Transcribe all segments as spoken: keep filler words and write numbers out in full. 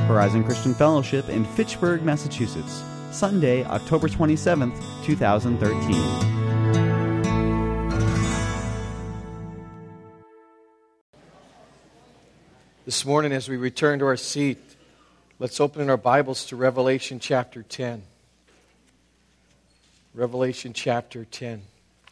Horizon Christian Fellowship in Fitchburg, Massachusetts. Sunday, October twenty-seventh, two thousand thirteen. This morning, as we return to our seat, let's open in our Bibles to Revelation chapter ten. Revelation chapter ten.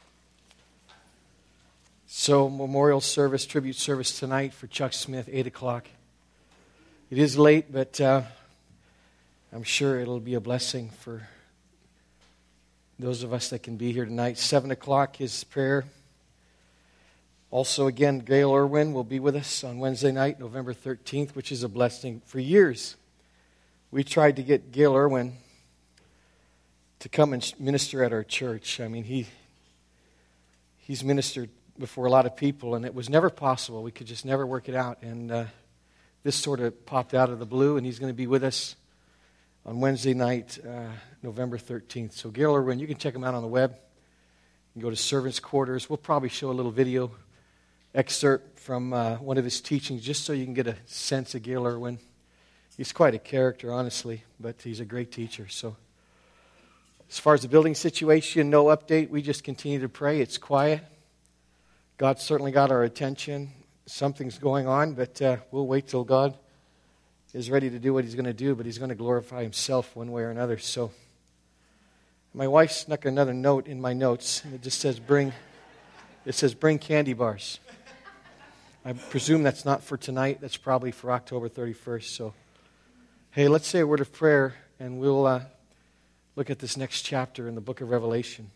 So, memorial service, tribute service tonight for Chuck Smith, eight o'clock. It is late, but uh, I'm sure it'll be a blessing for those of us that can be here tonight. seven o'clock is prayer. Also, again, Gail Irwin will be with us on Wednesday night, November thirteenth, which is a blessing. For years, we tried to get Gail Irwin to come and minister at our church. I mean, he he's ministered before a lot of people, and it was never possible. We could just never work it out. And uh, this sort of popped out of the blue, and he's going to be with us on Wednesday night, uh, November thirteenth. So Gail Irwin, you can check him out on the web. You can go to Servants' Quarters. We'll probably show a little video excerpt from uh, one of his teachings, just so you can get a sense of Gail Irwin. He's quite a character, honestly, but he's a great teacher. So as far as the building situation, no update. We just continue to pray. It's quiet. God certainly got our attention. Something's going on, but uh, we'll wait till God is ready to do what He's going to do, but He's going to glorify Himself one way or another. So my wife snuck another note in my notes, and it just says, bring, it says, bring candy bars. I presume that's not for tonight. That's probably for October thirty-first. So, hey, let's say a word of prayer, and we'll uh, look at this next chapter in the book of Revelation.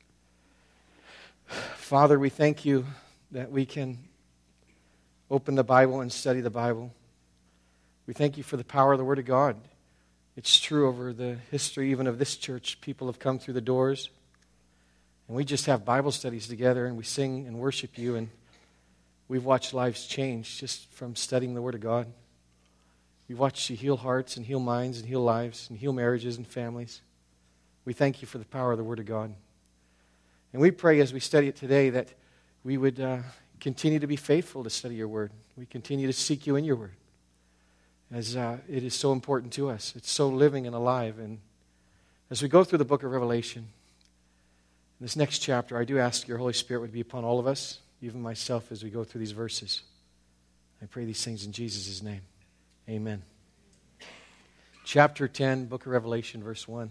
Father, we thank you that we can open the Bible and study the Bible. We thank you for the power of the Word of God. It's true over the history even of this church. People have come through the doors, and we just have Bible studies together, and we sing and worship you, and we've watched lives change just from studying the Word of God. We've watched you heal hearts and heal minds and heal lives and heal marriages and families. We thank you for the power of the Word of God. And we pray as we study it today that we would uh, continue to be faithful to study your Word. We continue to seek you in your Word, as uh, it is so important to us. It's so living and alive. And as we go through the book of Revelation, in this next chapter, I do ask your Holy Spirit would be upon all of us, even myself, as we go through these verses. I pray these things in Jesus' name. Amen. Chapter ten, book of Revelation, verse one.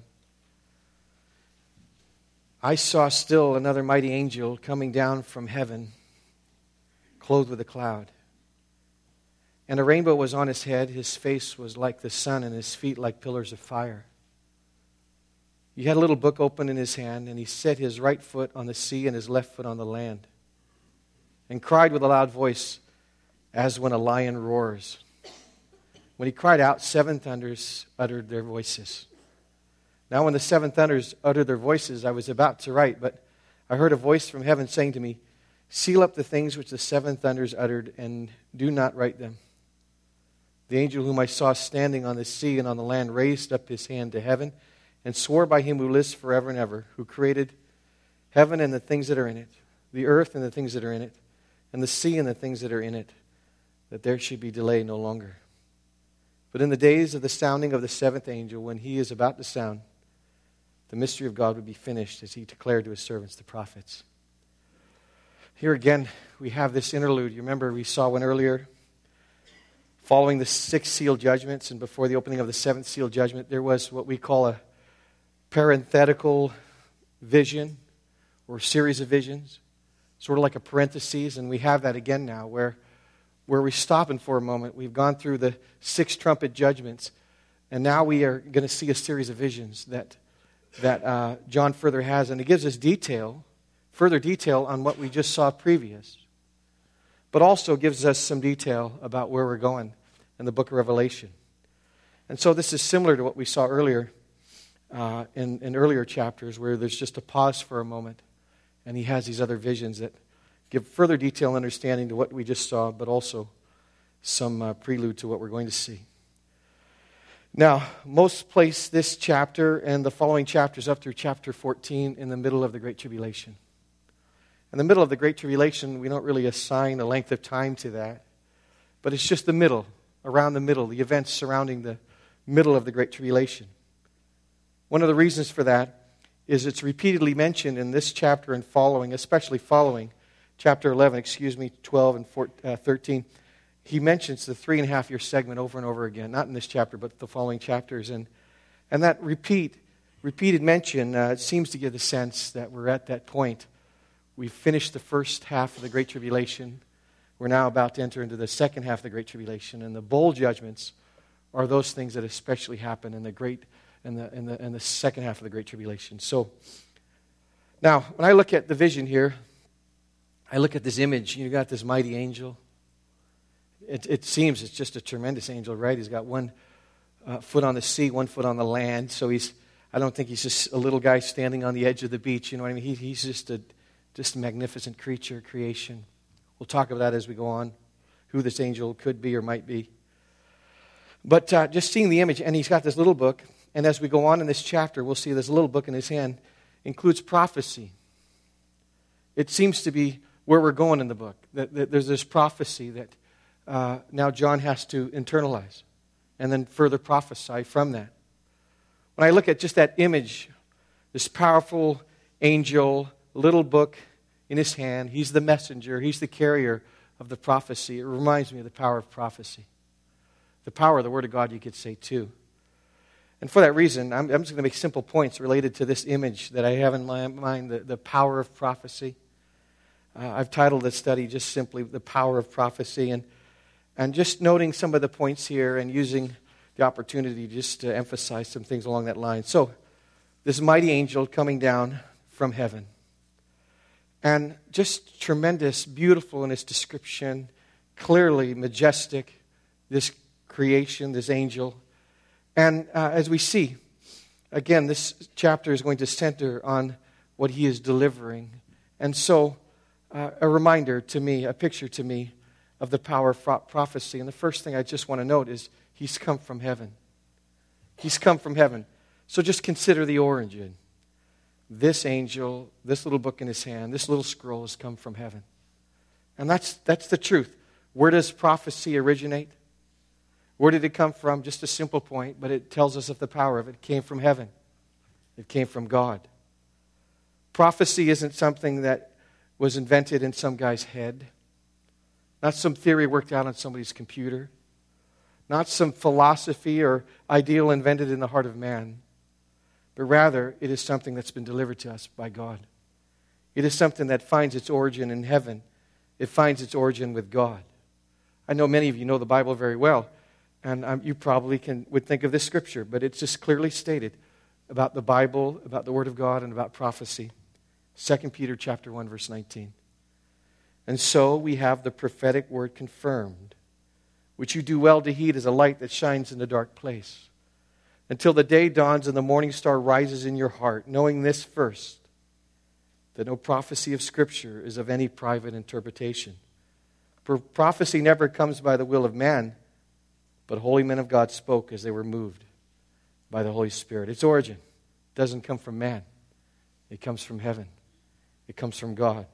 I saw still another mighty angel coming down from heaven, clothed with a cloud. And a rainbow was on his head. His face was like the sun, and his feet like pillars of fire. He had a little book open in his hand, and he set his right foot on the sea and his left foot on the land, and cried with a loud voice, as when a lion roars. When he cried out, seven thunders uttered their voices. Now when the seven thunders uttered their voices, I was about to write, but I heard a voice from heaven saying to me, seal up the things which the seven thunders uttered, and do not write them. The angel whom I saw standing on the sea and on the land raised up his hand to heaven and swore by him who lives forever and ever, who created heaven and the things that are in it, the earth and the things that are in it, and the sea and the things that are in it, that there should be delay no longer. But in the days of the sounding of the seventh angel, when he is about to sound, the mystery of God would be finished, as he declared to his servants, the prophets. Here again, we have this interlude. You remember we saw one earlier. Following the sixth seal judgments and before the opening of the seventh seal judgment, there was what we call a parenthetical vision or series of visions, sort of like a parenthesis. And we have that again now where, where we're stopping for a moment. We've gone through the six trumpet judgments, and now we are going to see a series of visions that, that uh, John further has. And it gives us detail, further detail on what we just saw previous, but also gives us some detail about where we're going in the book of Revelation. And so this is similar to what we saw earlier uh, in, in earlier chapters, where there's just a pause for a moment, and he has these other visions that give further detail and understanding to what we just saw, but also some uh, prelude to what we're going to see. Now, most place this chapter and the following chapters up through chapter fourteen in the middle of the Great Tribulation. In the middle of the Great Tribulation, we don't really assign a length of time to that, but it's just the middle, around the middle, the events surrounding the, middle of the Great Tribulation. One of the reasons for that is it's repeatedly mentioned in this chapter and following, especially following chapter eleven, excuse me, twelve and thirteen. He mentions the three and a half year segment over and over again, not in this chapter, but the following chapters. And, and that repeat, repeated mention uh, seems to give the sense that we're at that point. We've finished the first half of the Great Tribulation. We're now about to enter into the second half of the Great Tribulation. And the bowl judgments are those things that especially happen in the great in the, in the, in the second half of the Great Tribulation. So, now, when I look at the vision here, I look at this image. You got this mighty angel. It, it seems it's just a tremendous angel, right? He's got one uh, foot on the sea, one foot on the land. So he's, I don't think he's just a little guy standing on the edge of the beach. You know what I mean? He, he's just a, just a magnificent creature, creation. We'll talk about that as we go on, who this angel could be or might be. But uh, just seeing the image, and he's got this little book. And as we go on in this chapter, we'll see this little book in his hand includes prophecy. It seems to be where we're going in the book. That, that there's this prophecy that uh, now John has to internalize and then further prophesy from that. When I look at just that image, this powerful angel, little book in his hand, he's the messenger, he's the carrier of the prophecy. It reminds me of the power of prophecy. The power of the Word of God, you could say, too. And for that reason, I'm, I'm just going to make simple points related to this image that I have in my mind, the, the power of prophecy. Uh, I've titled this study just simply The Power of Prophecy, and, and just noting some of the points here and using the opportunity just to emphasize some things along that line. So, this mighty angel coming down from heaven. And just tremendous, beautiful in its description, clearly majestic, this creation, this angel. And uh, as we see, again, this chapter is going to center on what he is delivering. And so, uh, a reminder to me, a picture to me of the power of pro- prophecy. And the first thing I just want to note is he's come from heaven. He's come from heaven. So just consider the origin. This angel, this little book in his hand, this little scroll has come from heaven. And that's that's the truth. Where does prophecy originate? Where did it come from? Just a simple point, but it tells us of the power of it. It came from heaven. It came from God. Prophecy isn't something that was invented in some guy's head. Not some theory worked out on somebody's computer. Not some philosophy or ideal invented in the heart of man. But rather, it is something that's been delivered to us by God. It is something that finds its origin in heaven. It finds its origin with God. I know many of you know the Bible very well. And um, you probably can would think of this scripture, but it's just clearly stated about the Bible, about the Word of God, and about prophecy. Second Peter chapter one, verse nineteen. And so we have the prophetic word confirmed, which you do well to heed as a light that shines in a dark place, until the day dawns and the morning star rises in your heart, knowing this first, that no prophecy of Scripture is of any private interpretation. For prophecy never comes by the will of man, but holy men of God spoke as they were moved by the Holy Spirit. Its origin doesn't come from man. It comes from heaven. It comes from God.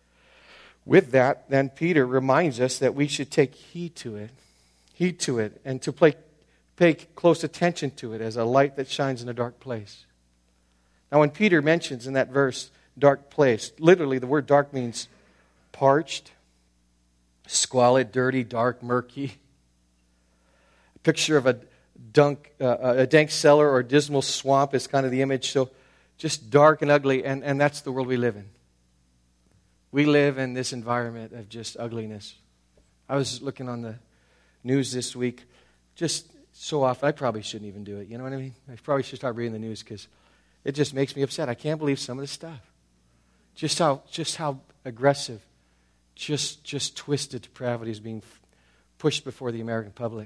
With that, then Peter reminds us that we should take heed to it, heed to it, and to play, pay close attention to it as a light that shines in a dark place. Now, when Peter mentions in that verse, dark place, literally the word dark means parched, squalid, dirty, dark, murky. Picture of a, dunk, uh, a dank cellar or a dismal swamp is kind of the image. So just dark and ugly, and, and that's the world we live in. We live in this environment of just ugliness. I was looking on the news this week, just so often. I probably shouldn't even do it, you know what I mean? I probably should start reading the news because it just makes me upset. I can't believe some of the stuff. Just how just how aggressive, just, just twisted depravity is being pushed before the American public.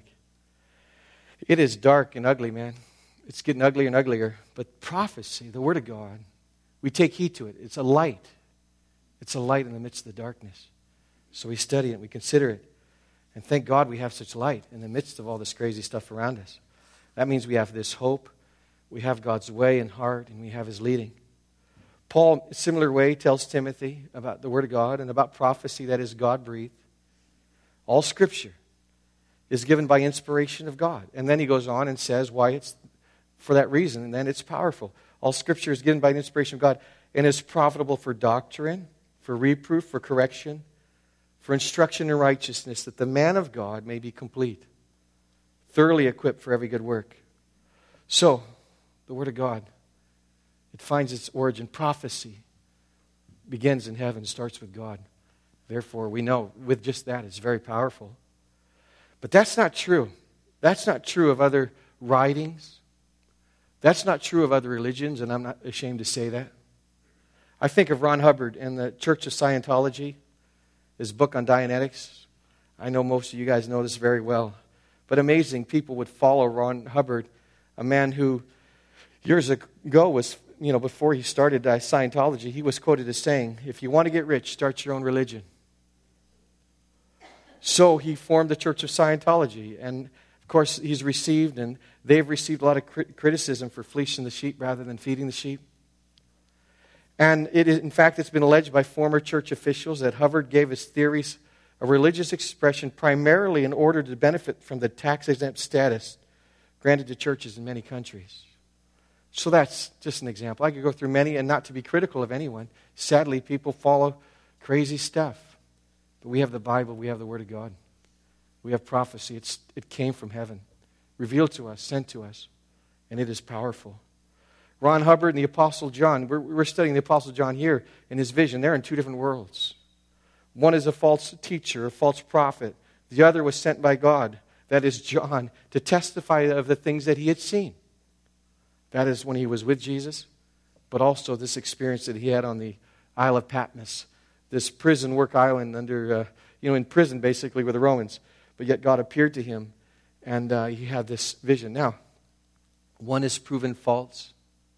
It is dark and ugly, man. It's getting uglier and uglier. But prophecy, the Word of God, we take heed to it. It's a light. It's a light in the midst of the darkness. So we study it, we consider it. And thank God we have such light in the midst of all this crazy stuff around us. That means we have this hope. We have God's way and heart, and we have His leading. Paul, in a similar way, tells Timothy about the Word of God and about prophecy that is God-breathed. All Scripture is given by inspiration of God. And then he goes on and says why it's for that reason, and then it's powerful. All Scripture is given by the inspiration of God and is profitable for doctrine, for reproof, for correction, for instruction in righteousness, that the man of God may be complete, thoroughly equipped for every good work. So, the Word of God, it finds its origin. Prophecy begins in heaven, starts with God. Therefore, we know with just that, it's very powerful. But that's not true. That's not true of other writings. That's not true of other religions, and I'm not ashamed to say that. I think of Ron Hubbard and the Church of Scientology, his book on Dianetics. I know most of you guys know this very well. But amazing, people would follow Ron Hubbard, a man who years ago was, you know, before he started Scientology, he was quoted as saying, if you want to get rich, start your own religion. So he formed the Church of Scientology. And, of course, he's received, and they've received a lot of criticism for fleecing the sheep rather than feeding the sheep. And it is, in fact, it's been alleged by former church officials that Hubbard gave his theories a religious expression primarily in order to benefit from the tax-exempt status granted to churches in many countries. So that's just an example. I could go through many, and not to be critical of anyone. Sadly, people follow crazy stuff. But we have the Bible, we have the Word of God. We have prophecy. It's, it came from heaven, revealed to us, sent to us, and it is powerful. Ron Hubbard and the Apostle John, we're, we're studying the Apostle John here in his vision. They're in two different worlds. One is a false teacher, a false prophet. The other was sent by God, that is John, to testify of the things that he had seen. That is when he was with Jesus, but also this experience that he had on the Isle of Patmos, this prison work island under, uh, you know, in prison basically with the Romans. But yet God appeared to him, and uh, he had this vision. Now, one is proven false,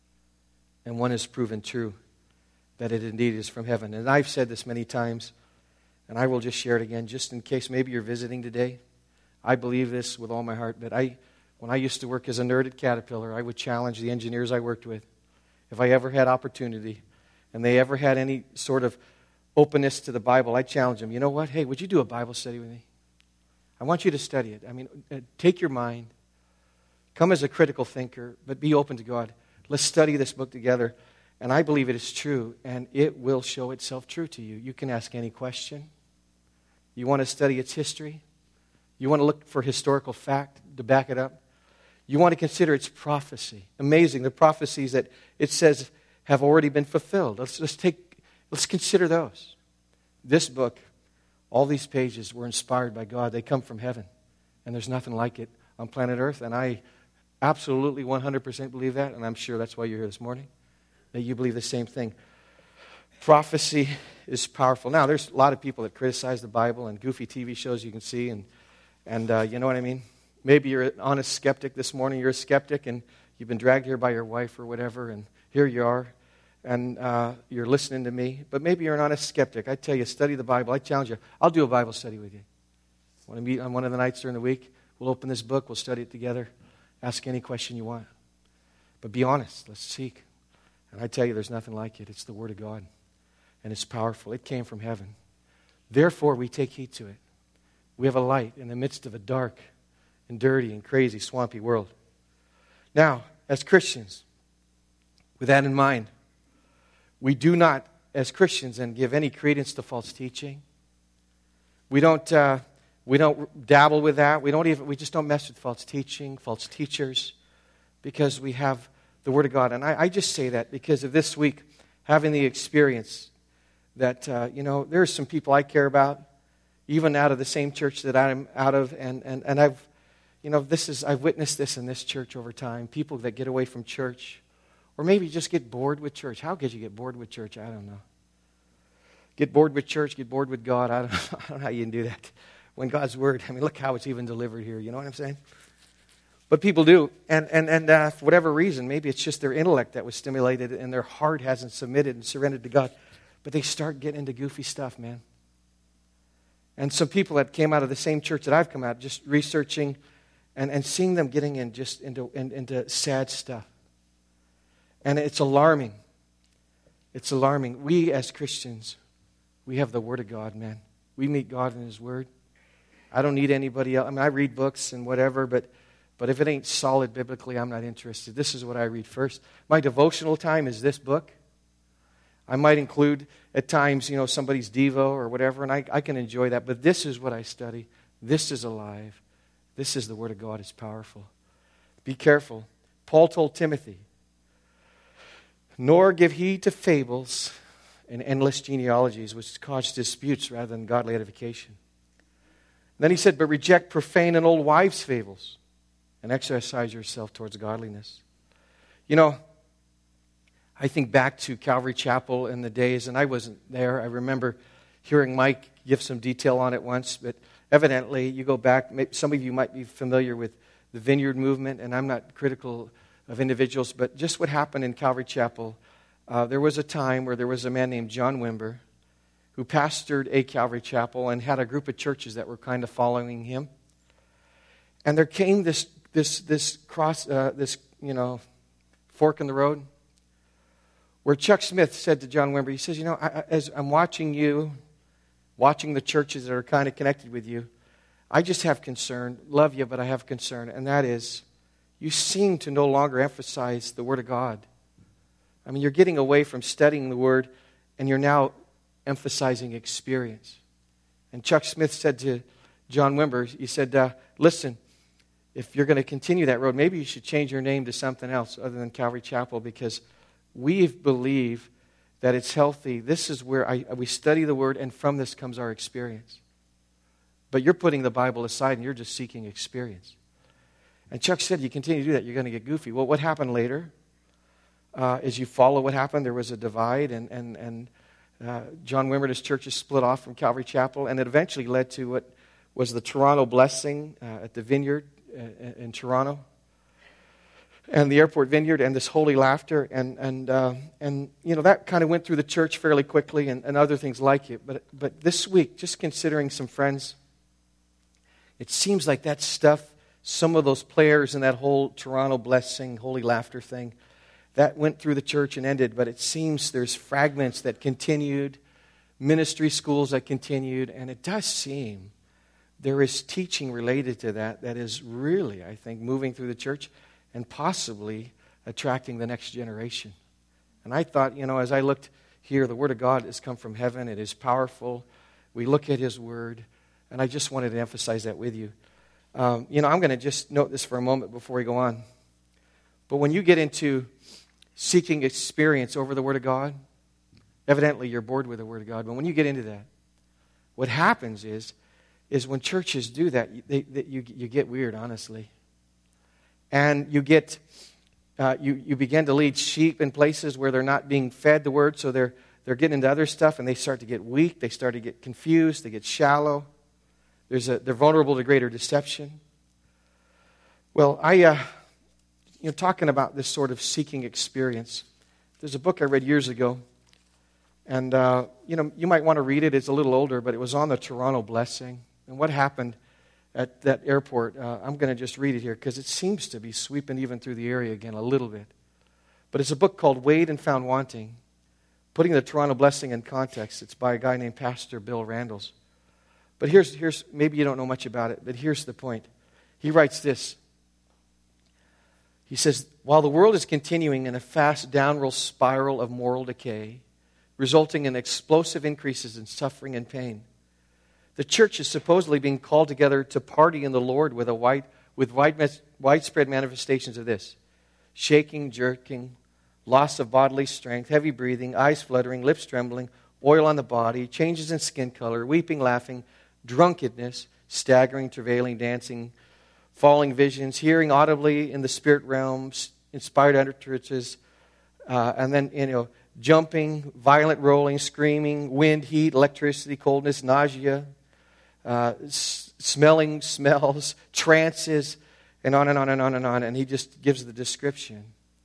and one is proven true, that it indeed is from heaven. And I've said this many times, and I will just share it again, just in case maybe you're visiting today. I believe this with all my heart, that I, when I used to work as a nerd at Caterpillar, I would challenge the engineers I worked with, if I ever had opportunity, and they ever had any sort of openness to the Bible, I'd challenge them. You know what? Hey, would you do a Bible study with me? I want you to study it. I mean, take your mind, come as a critical thinker, but be open to God. Let's study this book together. And I believe it is true, and it will show itself true to you. You can ask any question. You want to study its history? You want to look for historical fact to back it up? You want to consider its prophecy. Amazing, the prophecies that it says have already been fulfilled. Let's, let's take, let's consider those. This book, all these pages were inspired by God. They come from heaven, and there's nothing like it on planet Earth, and I absolutely one hundred percent believe that, and I'm sure that's why you're here this morning, that you believe the same thing. Prophecy is powerful. Now, there's a lot of people that criticize the Bible and goofy T V shows you can see, and, and uh, you know what I mean? Maybe you're an honest skeptic this morning. You're a skeptic, and you've been dragged here by your wife or whatever, and here you are, and uh, you're listening to me. But maybe you're an honest skeptic. I tell you, study the Bible. I challenge you. I'll do a Bible study with you. Want to meet on one of the nights during the week? We'll open this book. We'll study it together. Ask any question you want. But be honest. Let's seek. And I tell you, there's nothing like it. It's the Word of God. And it's powerful. It came from heaven. Therefore, we take heed to it. We have a light in the midst of a dark and dirty and crazy, swampy world. Now, as Christians, with that in mind, we do not, as Christians, then give any credence to false teaching. We don't, uh, we don't dabble with that. We don't even. We just don't mess with false teaching, false teachers, because we have the Word of God. And I, I just say that because of this week having the experience that uh, you know there's some people I care about, even out of the same church that I'm out of, and and and I've, you know, this is I've witnessed this in this church over time. People that get away from church. Or maybe just get bored with church. How could you get bored with church? I don't know. Get bored with church, get bored with God. I don't, I don't know how you can do that. When God's Word, I mean, look how it's even delivered here. You know what I'm saying? But people do. And, and, and uh, for whatever reason, maybe it's just their intellect that was stimulated and their heart hasn't submitted and surrendered to God. But they start getting into goofy stuff, man. And some people that came out of the same church that I've come out, just researching and, and seeing them getting in just into, in, into sad stuff. And it's alarming. It's alarming. We as Christians, we have the Word of God, man. We meet God in His Word. I don't need anybody else. I mean, I read books and whatever, but, but if it ain't solid biblically, I'm not interested. This is what I read first. My devotional time is this book. I might include at times, you know, somebody's Devo or whatever, and I, I can enjoy that. But this is what I study. This is alive. This is the Word of God. It's powerful. Be careful. Paul told Timothy, nor give heed to fables and endless genealogies, which cause disputes rather than godly edification. Then he said, but reject profane and old wives' fables and exercise yourself towards godliness. You know, I think back to Calvary Chapel in the days, and I wasn't there. I remember hearing Mike give some detail on it once, but evidently you go back, maybe some of you might be familiar with the Vineyard movement, and I'm not critical of individuals, but just what happened in Calvary Chapel, uh, there was a time where there was a man named John Wimber who pastored a Calvary Chapel and had a group of churches that were kind of following him. And there came this this this cross uh, this you know fork in the road where Chuck Smith said to John Wimber, he says, you know, I, as I'm watching you, watching the churches that are kind of connected with you, I just have concern. Love you, but I have concern, and that is, you seem to no longer emphasize the Word of God. I mean, you're getting away from studying the Word, and you're now emphasizing experience. And Chuck Smith said to John Wimber, he said, uh, listen, if you're going to continue that road, maybe you should change your name to something else other than Calvary Chapel, because we believe that it's healthy. This is where I, we study the Word, and from this comes our experience. But you're putting the Bible aside, and you're just seeking experience. And Chuck said, you continue to do that, you're going to get goofy. Well, what happened later, uh, as you follow what happened, there was a divide, and, and, and uh, John Wimber and his churches split off from Calvary Chapel, and it eventually led to what was the Toronto Blessing uh, at the Vineyard uh, in Toronto, and the Airport Vineyard, and this Holy Laughter, and and uh, and you know that kind of went through the church fairly quickly, and, and other things like it. But but this week, just considering some friends, it seems like that stuff, some of those players in that whole Toronto Blessing, Holy Laughter thing, that went through the church and ended. But it seems there's fragments that continued, ministry schools that continued, and it does seem there is teaching related to that that is really, I think, moving through the church and possibly attracting the next generation. And I thought, you know, as I looked here, the Word of God has come from heaven. It is powerful. We look at His Word, and I just wanted to emphasize that with you. Um, you know, I'm going to just note this for a moment before we go on. But when you get into seeking experience over the Word of God, evidently you're bored with the Word of God. But when you get into that, what happens is, is when churches do that, they, they, you, you get weird, honestly. And you get, uh, you, you begin to lead sheep in places where they're not being fed the Word, so they're, they're getting into other stuff, and they start to get weak, they start to get confused, they get shallow. There's a, they're vulnerable to greater deception. Well, I, uh, you know, talking about this sort of seeking experience, there's a book I read years ago, and, uh, you know, you might want to read it. It's a little older, but it was on the Toronto Blessing. And what happened at that airport, uh, I'm going to just read it here because it seems to be sweeping even through the area again a little bit. But it's a book called Weighed and Found Wanting, putting the Toronto Blessing in context. It's by a guy named Pastor Bill Randalls. But here's, here's maybe you don't know much about it, but here's the point. He writes this. He says, while the world is continuing in a fast downward spiral of moral decay, resulting in explosive increases in suffering and pain, the church is supposedly being called together to party in the Lord with a wide, with wide, widespread manifestations of this: shaking, jerking, loss of bodily strength, heavy breathing, eyes fluttering, lips trembling, oil on the body, changes in skin color, weeping, laughing, drunkenness, staggering, travailing, dancing, falling visions, hearing audibly in the spirit realms, inspired utterances, uh, and then, you know, jumping, violent rolling, screaming, wind, heat, electricity, coldness, nausea, uh, s- smelling smells, trances, and on and on and on and on. And he just gives the description.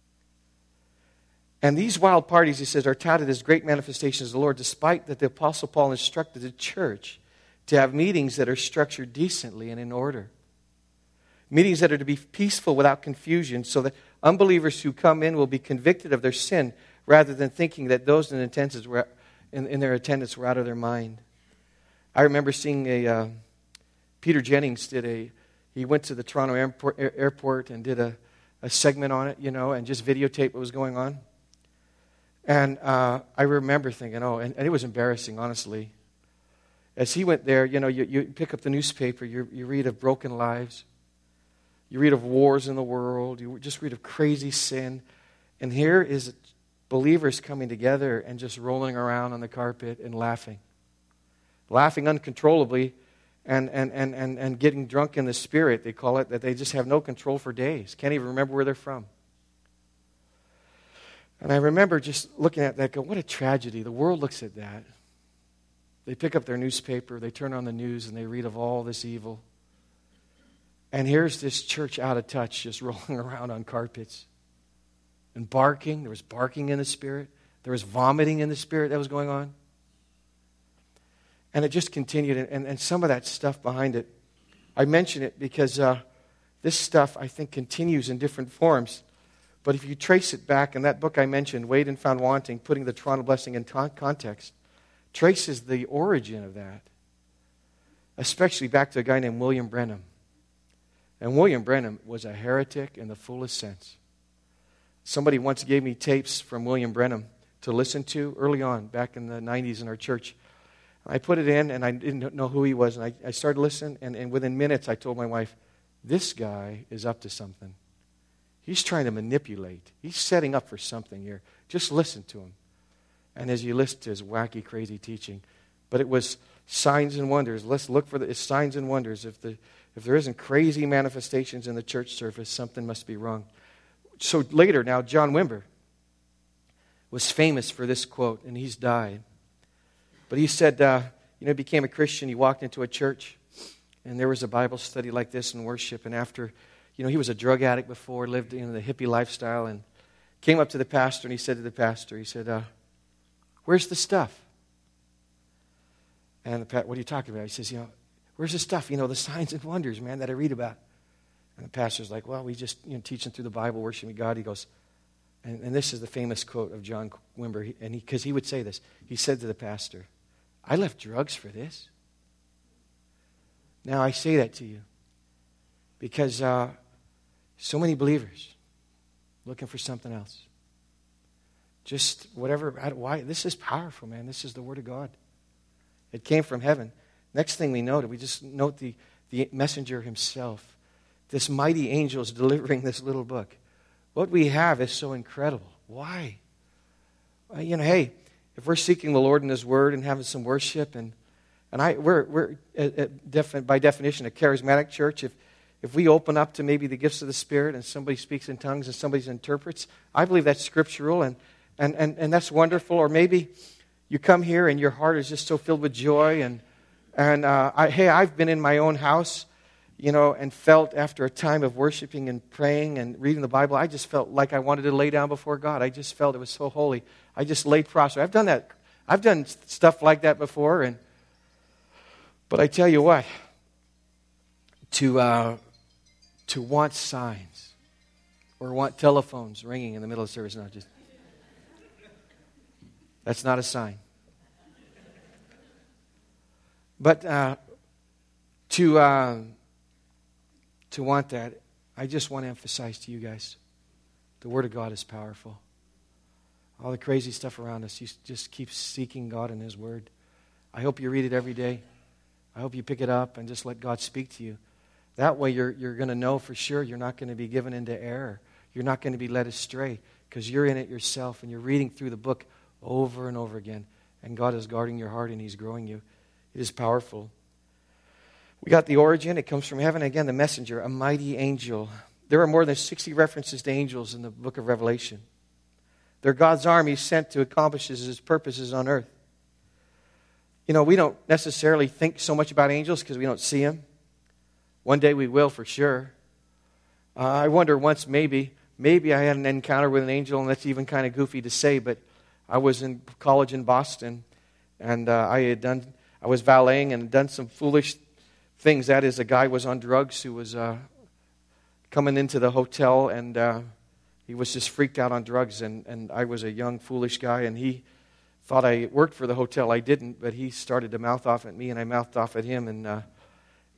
And these wild parties, he says, are touted as great manifestations of the Lord, despite that the Apostle Paul instructed the church to have meetings that are structured decently and in order. Meetings that are to be peaceful without confusion, so that unbelievers who come in will be convicted of their sin rather than thinking that those in attendance were, in, in their attendance were out of their mind. I remember seeing a uh, Peter Jennings did a, he went to the Toronto airport, airport and did a, a segment on it, you know, and just videotaped what was going on. And uh, I remember thinking, oh, and, and it was embarrassing, honestly. As he went there, you know, you, you pick up the newspaper, you, you read of broken lives. You read of wars in the world. You just read of crazy sin. And here is believers coming together and just rolling around on the carpet and laughing. Laughing uncontrollably and, and, and, and, and getting drunk in the spirit, they call it, that they just have no control for days. Can't even remember where they're from. And I remember just looking at that, go, what a tragedy. The world looks at that. They pick up their newspaper, they turn on the news, and they read of all this evil. And here's this church out of touch, just rolling around on carpets. And barking. There was barking in the spirit. There was vomiting in the spirit that was going on. And it just continued. And, and some of that stuff behind it, I mention it because uh, this stuff, I think, continues in different forms. But if you trace it back, in that book I mentioned, Weighed and Found Wanting, Putting the Toronto Blessing in Con- Context, traces the origin of that, especially back to a guy named William Branham. And William Branham was a heretic in the fullest sense. Somebody once gave me tapes from William Branham to listen to early on, back in the nineties in our church. I put it in, and I didn't know who he was, and I, I started listening, and, and within minutes I told my wife, this guy is up to something. He's trying to manipulate. He's setting up for something here. Just listen to him. And as you listen to his wacky, crazy teaching, but it was signs and wonders. Let's look for the it's signs and wonders. If the if there isn't crazy manifestations in the church service, something must be wrong. So later, now John Wimber was famous for this quote, and he's died. But he said, uh, you know, he became a Christian. He walked into a church, and there was a Bible study like this and worship. And after, you know, he was a drug addict before, lived in the hippie lifestyle, and came up to the pastor, and he said to the pastor, he said, uh, where's the stuff? And the pastor, what are you talking about? He says, you know, where's the stuff? You know, the signs and wonders, man, that I read about. And the pastor's like, well, we just, you know, teaching through the Bible, worshiping God. He goes, and, and this is the famous quote of John Wimber, he, and because he, he would say this. He said to the pastor, I left drugs for this. Now, I say that to you because uh, so many believers looking for something else. Just whatever, why, this is powerful, man. This is the Word of God. It came from heaven. Next thing we noted, we just note the, the messenger himself. This mighty angel is delivering this little book. What we have is so incredible. Why? Uh, you know, hey, if we're seeking the Lord in His Word and having some worship, and and I we're we're at, at defi- by definition a charismatic church. If if we open up to maybe the gifts of the Spirit and somebody speaks in tongues and somebody interprets, I believe that's scriptural and and and, and that's wonderful. Or maybe you come here and your heart is just so filled with joy and and uh, I, hey, I've been in my own house, you know, and felt after a time of worshiping and praying and reading the Bible, I just felt like I wanted to lay down before God. I just felt it was so holy. I just laid prostrate. I've done that. I've done stuff like that before, and but I tell you what, to uh, to want signs or want telephones ringing in the middle of service, no, just that's not a sign. But uh, to uh, to want that, I just want to emphasize to you guys, the Word of God is powerful. All the crazy stuff around us, you just keep seeking God in His Word. I hope you read it every day. I hope you pick it up and just let God speak to you. That way you're, you're going to know for sure you're not going to be given into error. You're not going to be led astray because you're in it yourself and you're reading through the book over and over again. And God is guarding your heart and He's growing you. It is powerful. We got the origin. It comes from heaven. Again, the messenger, a mighty angel. There are more than sixty references to angels in the book of Revelation. They're God's army sent to accomplish His purposes on earth. You know, we don't necessarily think so much about angels because we don't see them. One day we will for sure. Uh, I wonder once maybe, maybe I had an encounter with an angel, and that's even kind of goofy to say, but I was in college in Boston, and uh, I had done, I was valeting and done some foolish things. That is, a guy was on drugs who was uh, coming into the hotel, and uh, he was just freaked out on drugs, and, and I was a young, foolish guy, and he thought I worked for the hotel. I didn't, but he started to mouth off at me, and I mouthed off at him, and uh,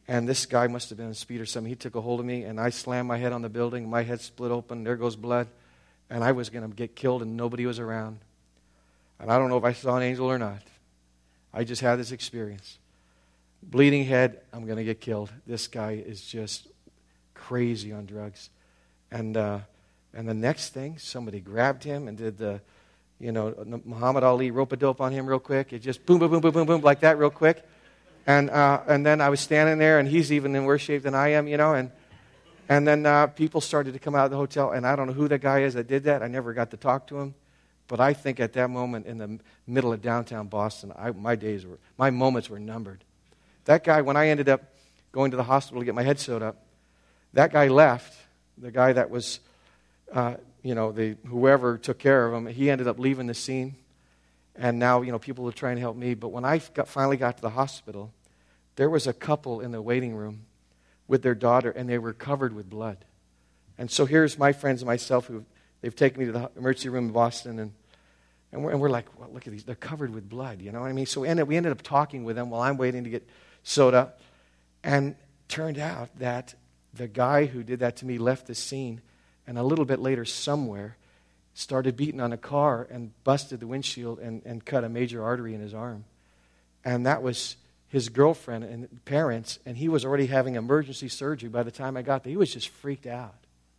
And this guy must have been on speed or something. He took a hold of me, and I slammed my head on the building. My head split open. There goes blood. And I was going to get killed, and nobody was around. And I don't know if I saw an angel or not. I just had this experience. Bleeding head, I'm going to get killed. This guy is just crazy on drugs. And uh, and the next thing, somebody grabbed him and did the, you know, Muhammad Ali rope-a-dope on him real quick. It just boom, boom, boom, boom, boom, boom, like that real quick. And uh, and then I was standing there, and he's even in worse shape than I am, you know. And and then uh, people started to come out of the hotel, and I don't know who the guy is that did that. I never got to talk to him. But I think at that moment in the middle of downtown Boston, I, my days were, my moments were numbered. That guy, when I ended up going to the hospital to get my head sewed up, that guy left. The guy that was, uh, you know, the whoever took care of him, he ended up leaving the scene. And now, you know, people were trying to help me. But when I got, finally got to the hospital, there was a couple in the waiting room with their daughter, and they were covered with blood. And so here's my friends and myself who they've taken me to the emergency room in Boston, and and we're, and we're like, well, look at these. They're covered with blood, you know what I mean? So we ended, we ended up talking with them while I'm waiting to get sewed up. And turned out that the guy who did that to me left the scene, and a little bit later somewhere started beating on a car and busted the windshield and, and cut a major artery in his arm. And that was his girlfriend and parents, and he was already having emergency surgery by the time I got there. He was just freaked out.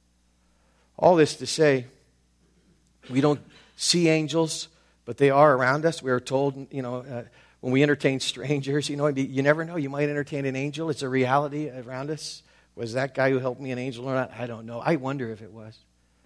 All this to say, we don't see angels, but they are around us. We are told, you know, uh, when we entertain strangers, you know, you never know. You might entertain an angel. It's a reality around us. Was that guy who helped me an angel or not? I don't know. I wonder if it was.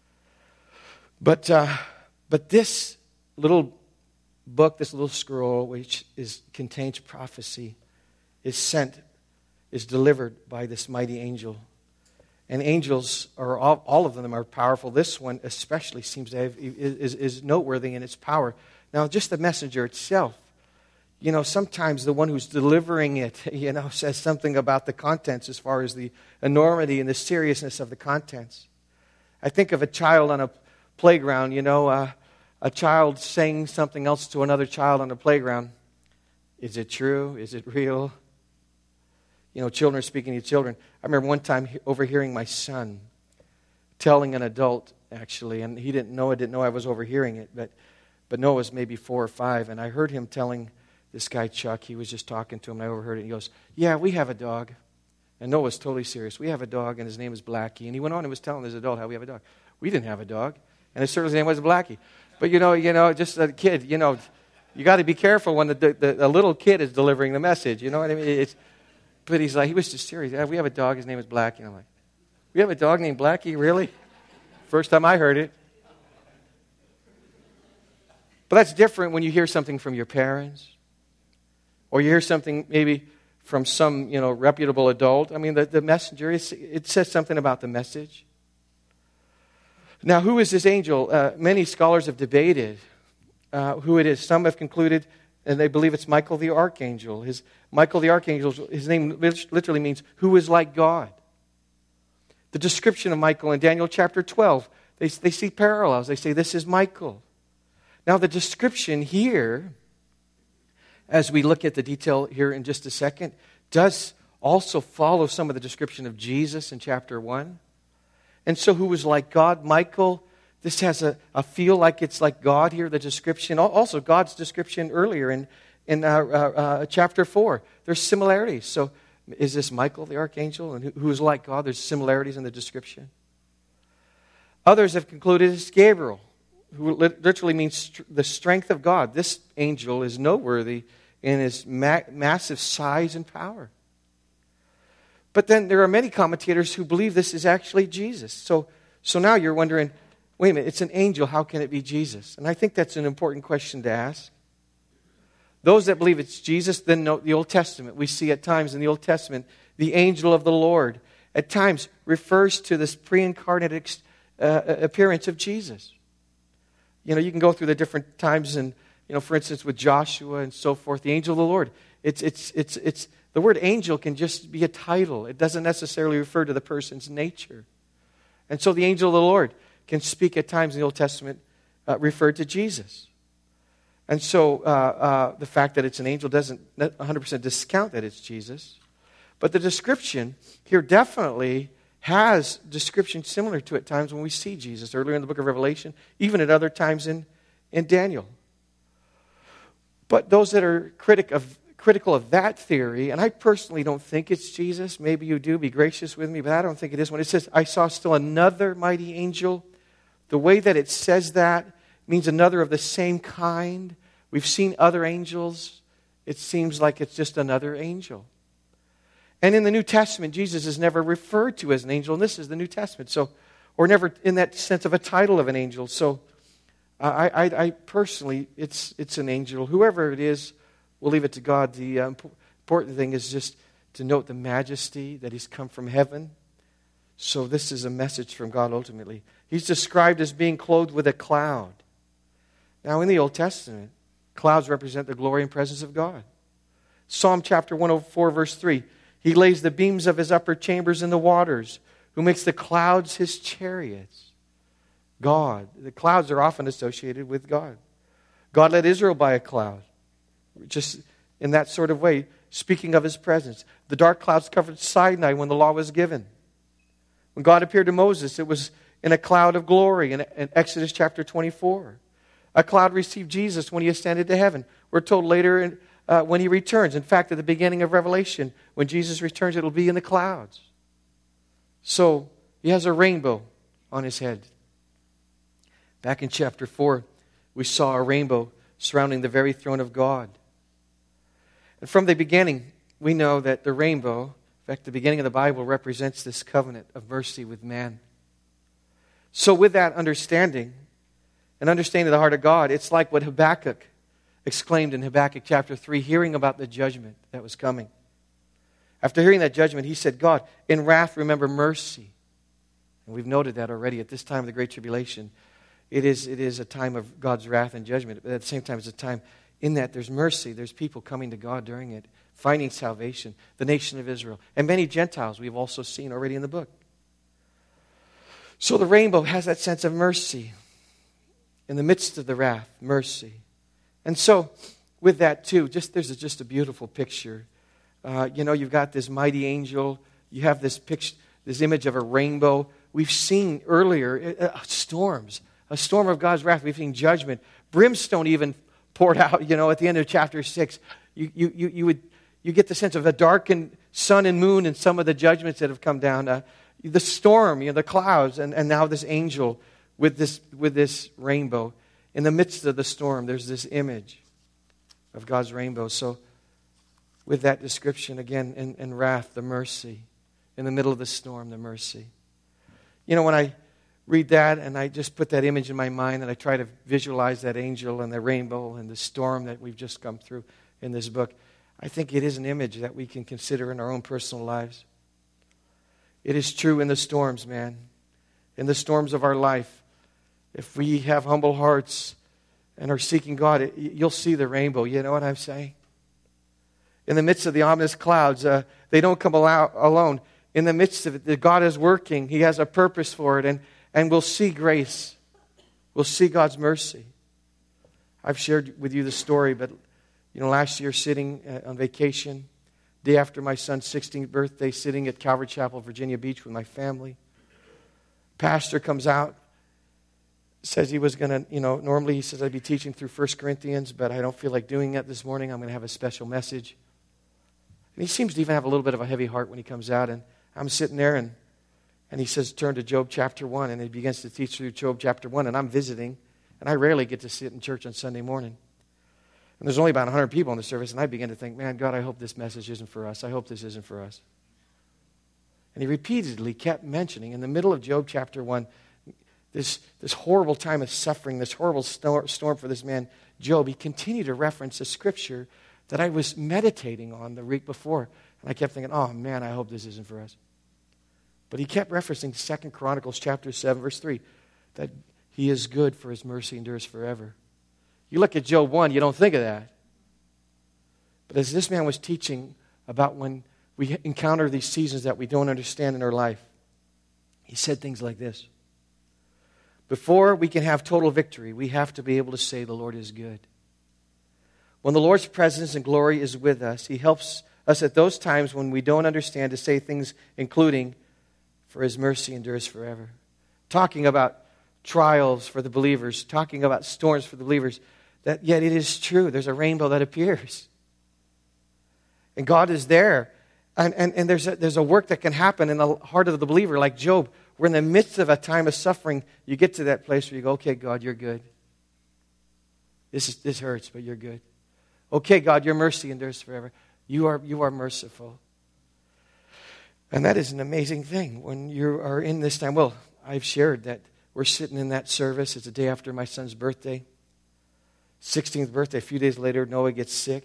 But uh, but this little book, this little scroll, which is contains prophecy, is sent, is delivered by this mighty angel. And angels, are all, all of them are powerful. This one especially seems to have, is, is noteworthy in its power. Now, just the messenger itself, you know, sometimes the one who's delivering it, you know, says something about the contents as far as the enormity and the seriousness of the contents. I think of a child on a playground, you know, uh, a child saying something else to another child on the playground. Is it true? Is it real? You know, children are speaking to children. I remember one time overhearing my son telling an adult, actually, and he didn't know, I didn't know I was overhearing it, but, but Noah was maybe four or five, and I heard him telling this guy, Chuck, he was just talking to him, and I overheard it, and he goes, yeah, we have a dog. And Noah was totally serious. We have a dog, and his name is Blackie. And he went on and was telling this adult how we have a dog. We didn't have a dog, and his name was Blackie. But, you know, you know, just a kid, you know, you got to be careful when the, the, the little kid is delivering the message, you know what I mean? It's, but he's like, he was just serious. Yeah, we have a dog, his name is Blackie. And I'm like, we have a dog named Blackie? Really? First time I heard it. But that's different when you hear something from your parents, or you hear something maybe from some, you know, reputable adult. I mean, the, the messenger, it says something about the message. Now, who is this angel? Uh, many scholars have debated uh, who it is. Some have concluded, and they believe it's Michael the Archangel. His Michael the Archangel, his name literally means who is like God. The description of Michael in Daniel chapter twelve, they, they see parallels. They say this is Michael. Now, the description here, as we look at the detail here in just a second, does also follow some of the description of Jesus in chapter one. And so who was like God? Michael, this has a, a feel like it's like God here, the description. Also God's description earlier in, in uh, uh, uh, chapter four. There's similarities. So is this Michael the Archangel? And who, who is like God? There's similarities in the description. Others have concluded it's Gabriel, who literally means the strength of God. This angel is noteworthy in his ma- massive size and power. But then there are many commentators who believe this is actually Jesus. So, so now you're wondering, wait a minute, it's an angel, how can it be Jesus? And I think that's an important question to ask. Those that believe it's Jesus then note the Old Testament. We see at times in the Old Testament, the angel of the Lord at times refers to this pre-incarnate ex- uh, appearance of Jesus. You know, you can go through the different times and, you know, for instance, with Joshua and so forth, the angel of the Lord. It's, it's, it's, it's, the word angel can just be a title. It doesn't necessarily refer to the person's nature. And so the angel of the Lord can speak at times in the Old Testament, uh, referred to Jesus. And so uh, uh, the fact that it's an angel doesn't one hundred percent discount that it's Jesus. But the description here definitely has description similar to at times when we see Jesus, earlier in the book of Revelation, even at other times in, in Daniel. But those that are critic of, critical of that theory, and I personally don't think it's Jesus, maybe you do, be gracious with me, but I don't think it is. When it says, I saw still another mighty angel, the way that it says that means another of the same kind. We've seen other angels. It seems like it's just another angel. And in the New Testament, Jesus is never referred to as an angel, and this is the New Testament, so, or never in that sense of a title of an angel. So I, I, I personally, it's, it's an angel. Whoever it is, we'll leave it to God. The uh, important thing is just to note the majesty that He's come from heaven. So this is a message from God ultimately. He's described as being clothed with a cloud. Now in the Old Testament, clouds represent the glory and presence of God. Psalm chapter one oh four, verse three. He lays the beams of His upper chambers in the waters, who makes the clouds His chariots. God. The clouds are often associated with God. God led Israel by a cloud. Just in that sort of way, speaking of His presence. The dark clouds covered Sinai when the law was given. When God appeared to Moses, it was in a cloud of glory in, in Exodus chapter twenty-four. A cloud received Jesus when He ascended to heaven. We're told later in, uh, when He returns. In fact, at the beginning of Revelation, when Jesus returns, it'll be in the clouds. So, He has a rainbow on His head. Back in chapter four, we saw a rainbow surrounding the very throne of God. And from the beginning, we know that the rainbow, in fact, the beginning of the Bible, represents this covenant of mercy with man. So with that understanding, and understanding the heart of God, it's like what Habakkuk exclaimed in Habakkuk chapter three, hearing about the judgment that was coming. After hearing that judgment, he said, God, in wrath remember mercy. And we've noted that already at this time of the Great Tribulation. It is, it is a time of God's wrath and judgment, but at the same time it's a time in that there's mercy. There's people coming to God during it, finding salvation, the nation of Israel, and many Gentiles we've also seen already in the book. So the rainbow has that sense of mercy. In the midst of the wrath, mercy. And so, with that too, just there's a, just a beautiful picture. Uh, you know, you've got this mighty angel. You have this picture, this image of a rainbow. We've seen earlier uh, storms, a storm of God's wrath. We've seen judgment, brimstone even poured out. You know, at the end of chapter six, you you you, you would you get the sense of a darkened sun and moon and some of the judgments that have come down. Uh, the storm, you know, the clouds, and, and now this angel. With this, with this rainbow. In the midst of the storm, there's this image of God's rainbow. So, with that description, again, in, in wrath, the mercy. In the middle of the storm, the mercy. You know, when I read that and I just put that image in my mind and I try to visualize that angel and the rainbow and the storm that we've just come through in this book, I think it is an image that we can consider in our own personal lives. It is true in the storms, man. In the storms of our life. If we have humble hearts and are seeking God, it, you'll see the rainbow. You know what I'm saying? In the midst of the ominous clouds, uh, they don't come allow, alone. In the midst of it, God is working. He has a purpose for it. And, and we'll see grace. We'll see God's mercy. I've shared with you the story, but you know, last year sitting uh, on vacation, day after my son's sixteenth birthday, sitting at Calvary Chapel, Virginia Beach with my family. Pastor comes out. Says he was going to, you know, normally he says I'd be teaching through First Corinthians, but I don't feel like doing it this morning. I'm going to have a special message. And he seems to even have a little bit of a heavy heart when he comes out. And I'm sitting there and, and he says, turn to Job chapter one. And he begins to teach through Job chapter one. And I'm visiting. And I rarely get to sit in church on Sunday morning. And there's only about one hundred people in the service. And I begin to think, man, God, I hope this message isn't for us. I hope this isn't for us. And he repeatedly kept mentioning in the middle of Job chapter one, This, this horrible time of suffering, this horrible storm for this man, Job, he continued to reference a scripture that I was meditating on the week before. And I kept thinking, oh man, I hope this isn't for us. But he kept referencing Second Chronicles chapter seven, verse three, that He is good, for His mercy endures forever. You look at Job one, you don't think of that. But as this man was teaching about when we encounter these seasons that we don't understand in our life, he said things like this. Before we can have total victory, we have to be able to say the Lord is good. When the Lord's presence and glory is with us, He helps us at those times when we don't understand to say things including, for his mercy endures forever. Talking about trials for the believers, talking about storms for the believers, that yet it is true. There's a rainbow that appears. And God is there. And, and, and there's, a, there's a work that can happen in the heart of the believer, like Job. We're in the midst of a time of suffering. You get to that place where you go, okay, God, you're good. This, is, this hurts, but you're good. Okay, God, your mercy endures forever. You are, you are merciful. And that is an amazing thing when you are in this time. Well, I've shared that we're sitting in that service. It's the day after my son's birthday. sixteenth birthday. A few days later, Noah gets sick.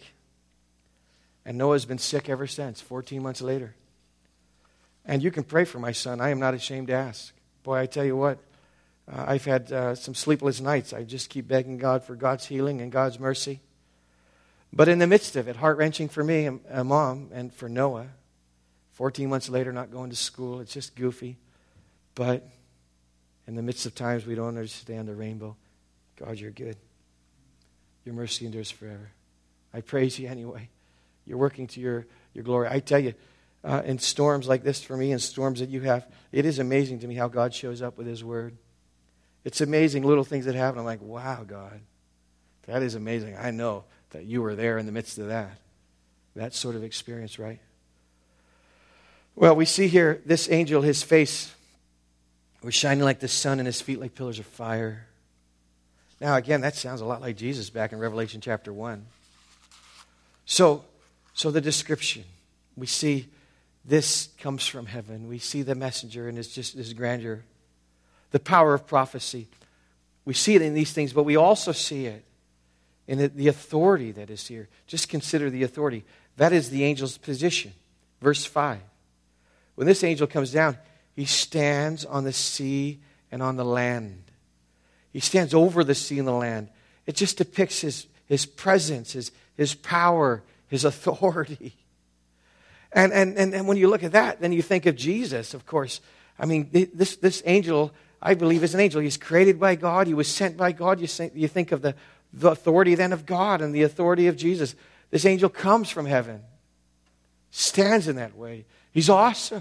And Noah's been sick ever since, fourteen months later. And you can pray for my son. I am not ashamed to ask. Boy, I tell you what, uh, I've had uh, some sleepless nights. I just keep begging God for God's healing and God's mercy. But in the midst of it, heart-wrenching for me, a mom, and for Noah, fourteen months later, not going to school. It's just goofy. But in the midst of times we don't understand the rainbow, God, you're good. Your mercy endures forever. I praise you anyway. You're working to your, your glory. I tell you, uh, in storms like this for me, and storms that you have, it is amazing to me how God shows up with his word. It's amazing little things that happen. I'm like, wow, God, that is amazing. I know that you were there in the midst of that. That sort of experience, right? Well, we see here this angel, his face was shining like the sun and his feet like pillars of fire. Now, again, that sounds a lot like Jesus back in Revelation chapter one. So, so the description, we see this comes from heaven. We see the messenger and it's just his grandeur. The power of prophecy. We see it in these things, but we also see it in the, the authority that is here. Just consider the authority. That is the angel's position. Verse five. When this angel comes down, he stands on the sea and on the land. He stands over the sea and the land. It just depicts his, his presence, his, his power, his authority. And, and, and, and when you look at that, then you think of Jesus, of course. I mean, this, this angel, I believe, is an angel. He's created by God. He was sent by God. You think, you think of the, the authority then of God and the authority of Jesus. This angel comes from heaven, stands in that way. He's awesome.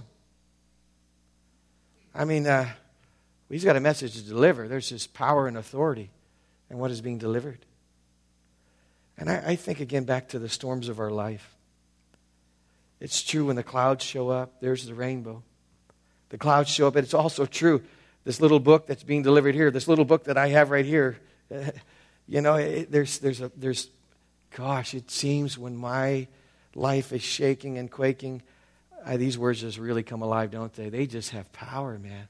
I mean, uh, he's got a message to deliver. There's this power and authority in what is being delivered. And I, I think, again, back to the storms of our life. It's true when the clouds show up, there's the rainbow. The clouds show up, but it's also true. This little book that's being delivered here, this little book that I have right here, you know, it, there's, there's, a, there's, gosh, it seems when my life is shaking and quaking, uh, these words just really come alive, don't they? They just have power, man.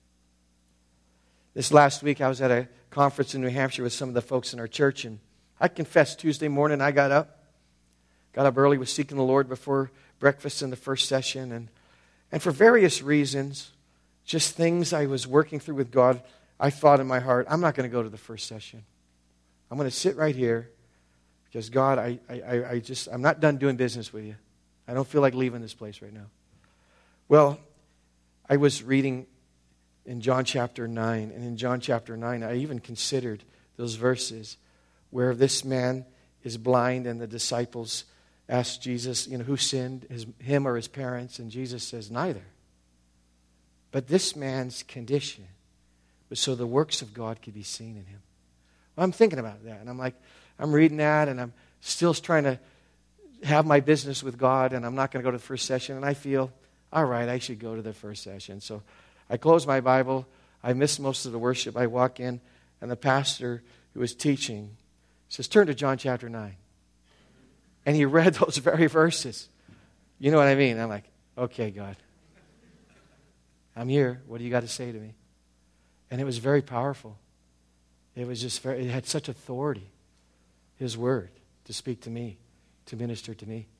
This last week, I was at a conference in New Hampshire with some of the folks in our church, and I confess, Tuesday morning, I got up. Got up early, was seeking the Lord before breakfast in the first session. And, and for various reasons, just things I was working through with God, I thought in my heart, I'm not going to go to the first session. I'm going to sit right here because, God, I, I, I just, I'm not done doing business with you. I don't feel like leaving this place right now. Well, I was reading in John chapter nine, and in John chapter nine, I even considered those verses where this man is blind and the disciples ask Jesus, you know, who sinned, his, him or his parents? And Jesus says, neither. But this man's condition was so the works of God could be seen in him. Well, I'm thinking about that, and I'm like, I'm reading that, and I'm still trying to have my business with God, and I'm not going to go to the first session, and I feel, all right, I should go to the first session. So I close my Bible. I miss most of the worship. I walk in, and the pastor who was teaching says, turn to John chapter nine. And he read those very verses. You know what I mean? I'm like, okay, God. I'm here. What do you got to say to me? And it was very powerful. It was just very, it had such authority, his word, to speak to me, to minister to me.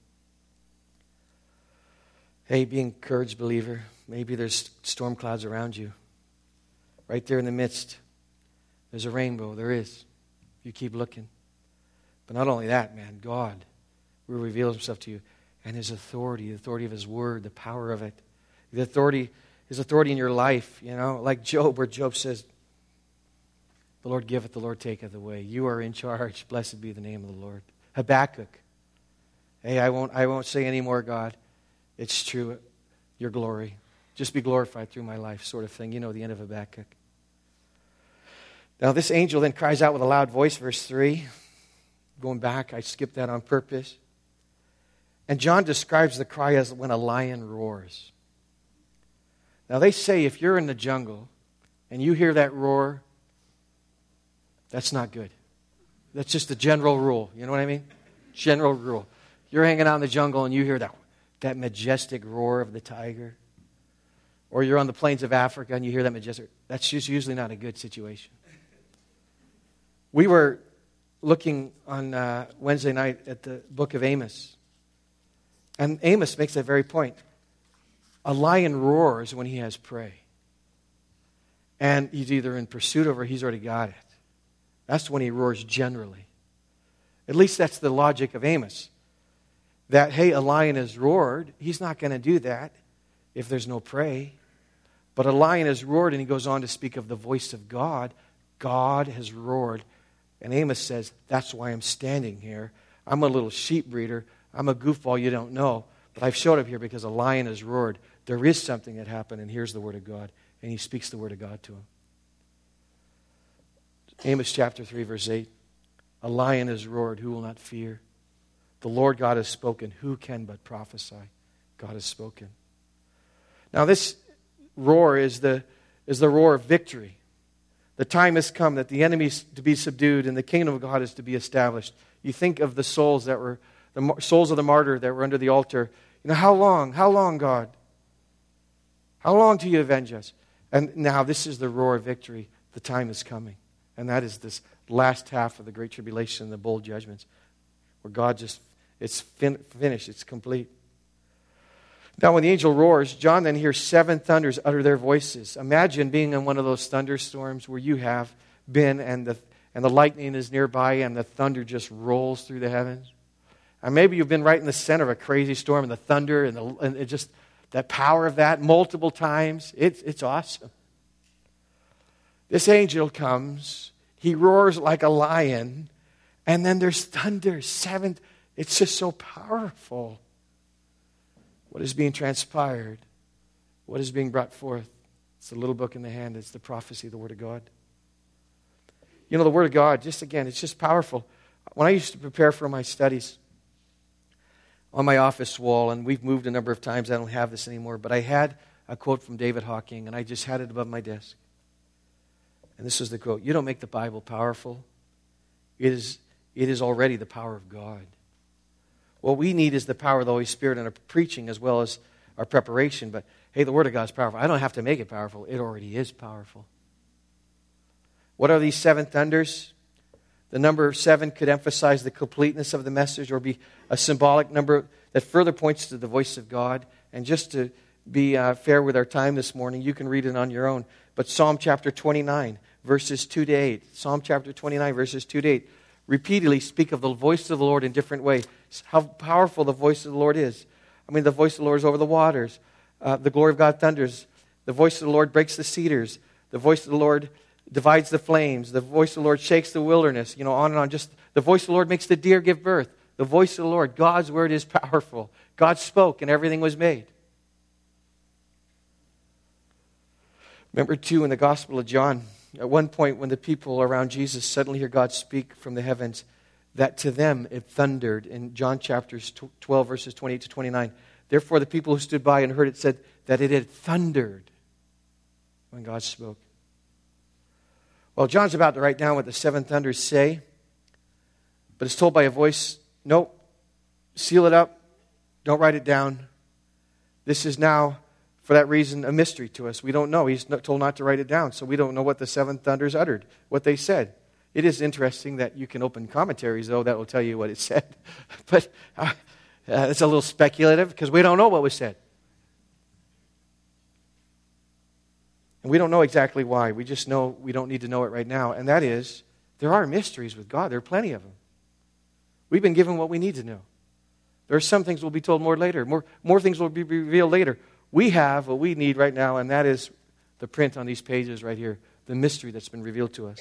Hey, be encouraged, believer. Maybe there's storm clouds around you. Right there in the midst, there's a rainbow. There is. You keep looking. But not only that, man, God will reveal himself to you. And his authority, the authority of his word, the power of it. The authority, his authority in your life, you know, like Job, where Job says, the Lord giveth, the Lord taketh away. You are in charge. Blessed be the name of the Lord. Habakkuk. Hey, I won't, I won't say any more, God. It's true. Your glory. Just be glorified through my life, sort of thing. You know the end of Habakkuk. Now, this angel then cries out with a loud voice, verse three. Going back, I skipped that on purpose. And John describes the cry as when a lion roars. Now, they say if you're in the jungle and you hear that roar, that's not good. That's just a general rule. You know what I mean? General rule. You're hanging out in the jungle and you hear that, that majestic roar of the tiger. Or you're on the plains of Africa and you hear that majestic. That's just usually not a good situation. We were looking on uh, Wednesday night at the book of Amos. And Amos makes that very point. A lion roars when he has prey. And he's either in pursuit of or he's already got it. That's when he roars generally. At least that's the logic of Amos. That, hey, a lion has roared. He's not going to do that if there's no prey. But a lion has roared, and he goes on to speak of the voice of God. God has roared. And Amos says, that's why I'm standing here. I'm a little sheep breeder. I'm a goofball you don't know. But I've showed up here because a lion has roared. There is something that happened, and here's the word of God. And he speaks the word of God to him. Amos chapter three, verse eight. A lion has roared, who will not fear? The Lord God has spoken, who can but prophesy? God has spoken. Now this roar is the, is the roar of victory. The time has come that the enemy is to be subdued and the kingdom of God is to be established. You think of the souls that were, the souls of the martyr that were under the altar. You know, how long? How long, God? How long till you avenge us? And now this is the roar of victory. The time is coming. And that is this last half of the Great Tribulation, the bowl judgments, where God just, it's fin- finished, it's complete. Now when the angel roars, John then hears seven thunders utter their voices. Imagine being in one of those thunderstorms where you have been and the, and the lightning is nearby and the thunder just rolls through the heavens. And maybe you've been right in the center of a crazy storm and the thunder and, the, and it just that power of that multiple times. It's, it's awesome. This angel comes, he roars like a lion, and then there's thunder, seven. It's just so powerful. What is being transpired? What is being brought forth? It's the little book in the hand. It's the prophecy, the Word of God. You know, the Word of God, just again, it's just powerful. When I used to prepare for my studies, on my office wall, and we've moved a number of times, I don't have this anymore, but I had a quote from David Hawking, and I just had it above my desk. And this is the quote: you don't make the Bible powerful. It is, it is already the power of God. What we need is the power of the Holy Spirit in our preaching as well as our preparation. But, hey, the Word of God is powerful. I don't have to make it powerful. It already is powerful. What are these seven thunders? The number seven could emphasize the completeness of the message or be a symbolic number that further points to the voice of God. And just to be uh, fair with our time this morning, you can read it on your own. But Psalm chapter twenty-nine, verses two to eight. Psalm chapter twenty-nine, verses two to eight. Repeatedly speak of the voice of the Lord in different ways. How powerful the voice of the Lord is. I mean, the voice of the Lord is over the waters. Uh, the glory of God thunders. The voice of the Lord breaks the cedars. The voice of the Lord divides the flames. The voice of the Lord shakes the wilderness. You know, on and on. Just the voice of the Lord makes the deer give birth. The voice of the Lord, God's word is powerful. God spoke and everything was made. Remember too in the Gospel of John, at one point when the people around Jesus suddenly hear God speak from the heavens, that to them it thundered in John chapters twelve, verses twenty-eight to twenty-nine. Therefore the people who stood by and heard it said that it had thundered when God spoke. Well, John's about to write down what the seven thunders say, but it's told by a voice, nope, seal it up, don't write it down. This is now, for that reason, a mystery to us. We don't know. He's told not to write it down, so we don't know what the seven thunders uttered, what they said. It is interesting that you can open commentaries, though, that will tell you what it said. But uh, uh, it's a little speculative because we don't know what was said. And we don't know exactly why. We just know we don't need to know it right now. And that is, there are mysteries with God. There are plenty of them. We've been given what we need to know. There are some things we'll be told more later. More, more things will be revealed later. We have what we need right now, and that is the print on these pages right here, the mystery that's been revealed to us.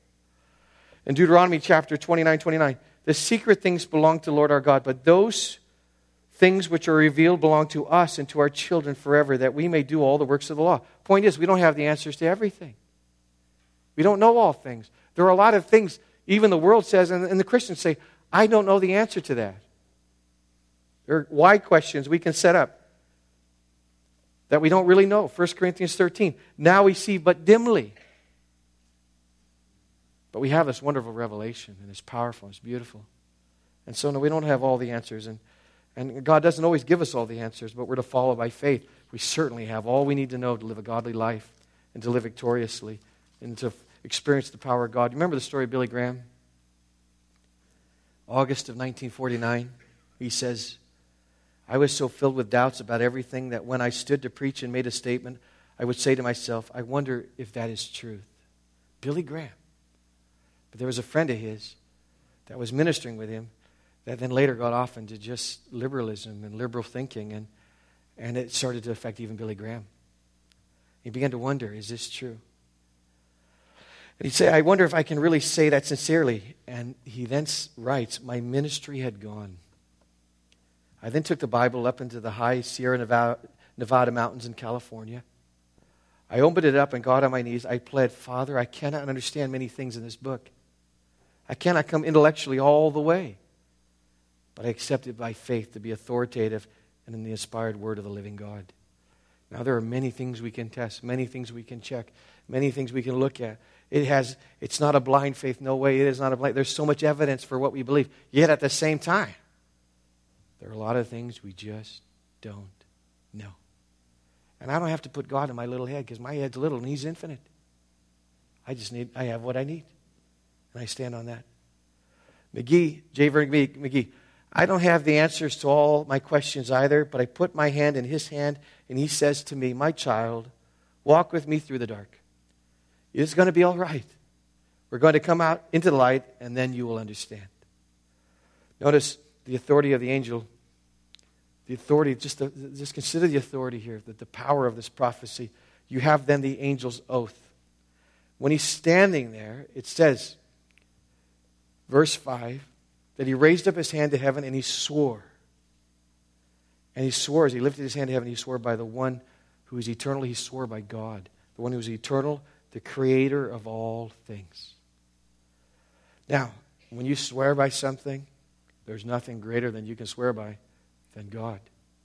In Deuteronomy chapter twenty-nine, twenty-nine, the secret things belong to the Lord our God, but those things which are revealed belong to us and to our children forever, that we may do all the works of the law. Point is, we don't have the answers to everything. We don't know all things. There are a lot of things, even the world says, and, and the Christians say, I don't know the answer to that. There are why questions we can set up that we don't really know. First Corinthians thirteen. Now we see but dimly. But we have this wonderful revelation, and it's powerful, it's beautiful. And so no, we don't have all the answers. And, and God doesn't always give us all the answers, but we're to follow by faith. We certainly have all we need to know to live a godly life and to live victoriously and to experience the power of God. You remember the story of Billy Graham? August of nineteen forty-nine, he says, I was so filled with doubts about everything that when I stood to preach and made a statement, I would say to myself, I wonder if that is truth. Billy Graham. But there was a friend of his that was ministering with him that then later got off into just liberalism and liberal thinking, and, and it started to affect even Billy Graham. He began to wonder, is this true? And he'd say, I wonder if I can really say that sincerely. And he then writes, my ministry had gone. I then took the Bible up into the high Sierra Nevada, Nevada mountains in California. I opened it up and got on my knees. I pled, Father, I cannot understand many things in this book. I cannot come intellectually all the way. But I accept it by faith to be authoritative and in the inspired word of the living God. Now there are many things we can test, many things we can check, many things we can look at. It has, it's not a blind faith, no way, it is not a blind. There's so much evidence for what we believe. Yet at the same time, there are a lot of things we just don't know. And I don't have to put God in my little head because my head's little and He's infinite. I just need, I have what I need. And I stand on that. McGee, J. Vernon McGee, I don't have the answers to all my questions either, but I put my hand in His hand and He says to me, my child, walk with me through the dark. It's going to be all right. We're going to come out into the light and then you will understand. Notice the authority of the angel. The authority, just, the, just consider the authority here, that the power of this prophecy. You have then the angel's oath. When he's standing there, it says, verse five, that he raised up his hand to heaven and he swore. And he swore, as he lifted his hand to heaven, he swore by the one who is eternal. He swore by God, the one who is eternal, the creator of all things. Now, when you swear by something, there's nothing greater than you can swear by than God.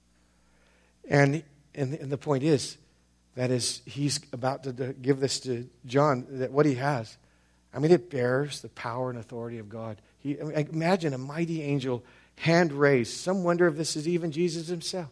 And, and, and the point is, that is, he's about to give this to John, that what he has, I mean, it bears the power and authority of God. He, I mean, imagine a mighty angel, hand raised. Some wonder if this is even Jesus himself.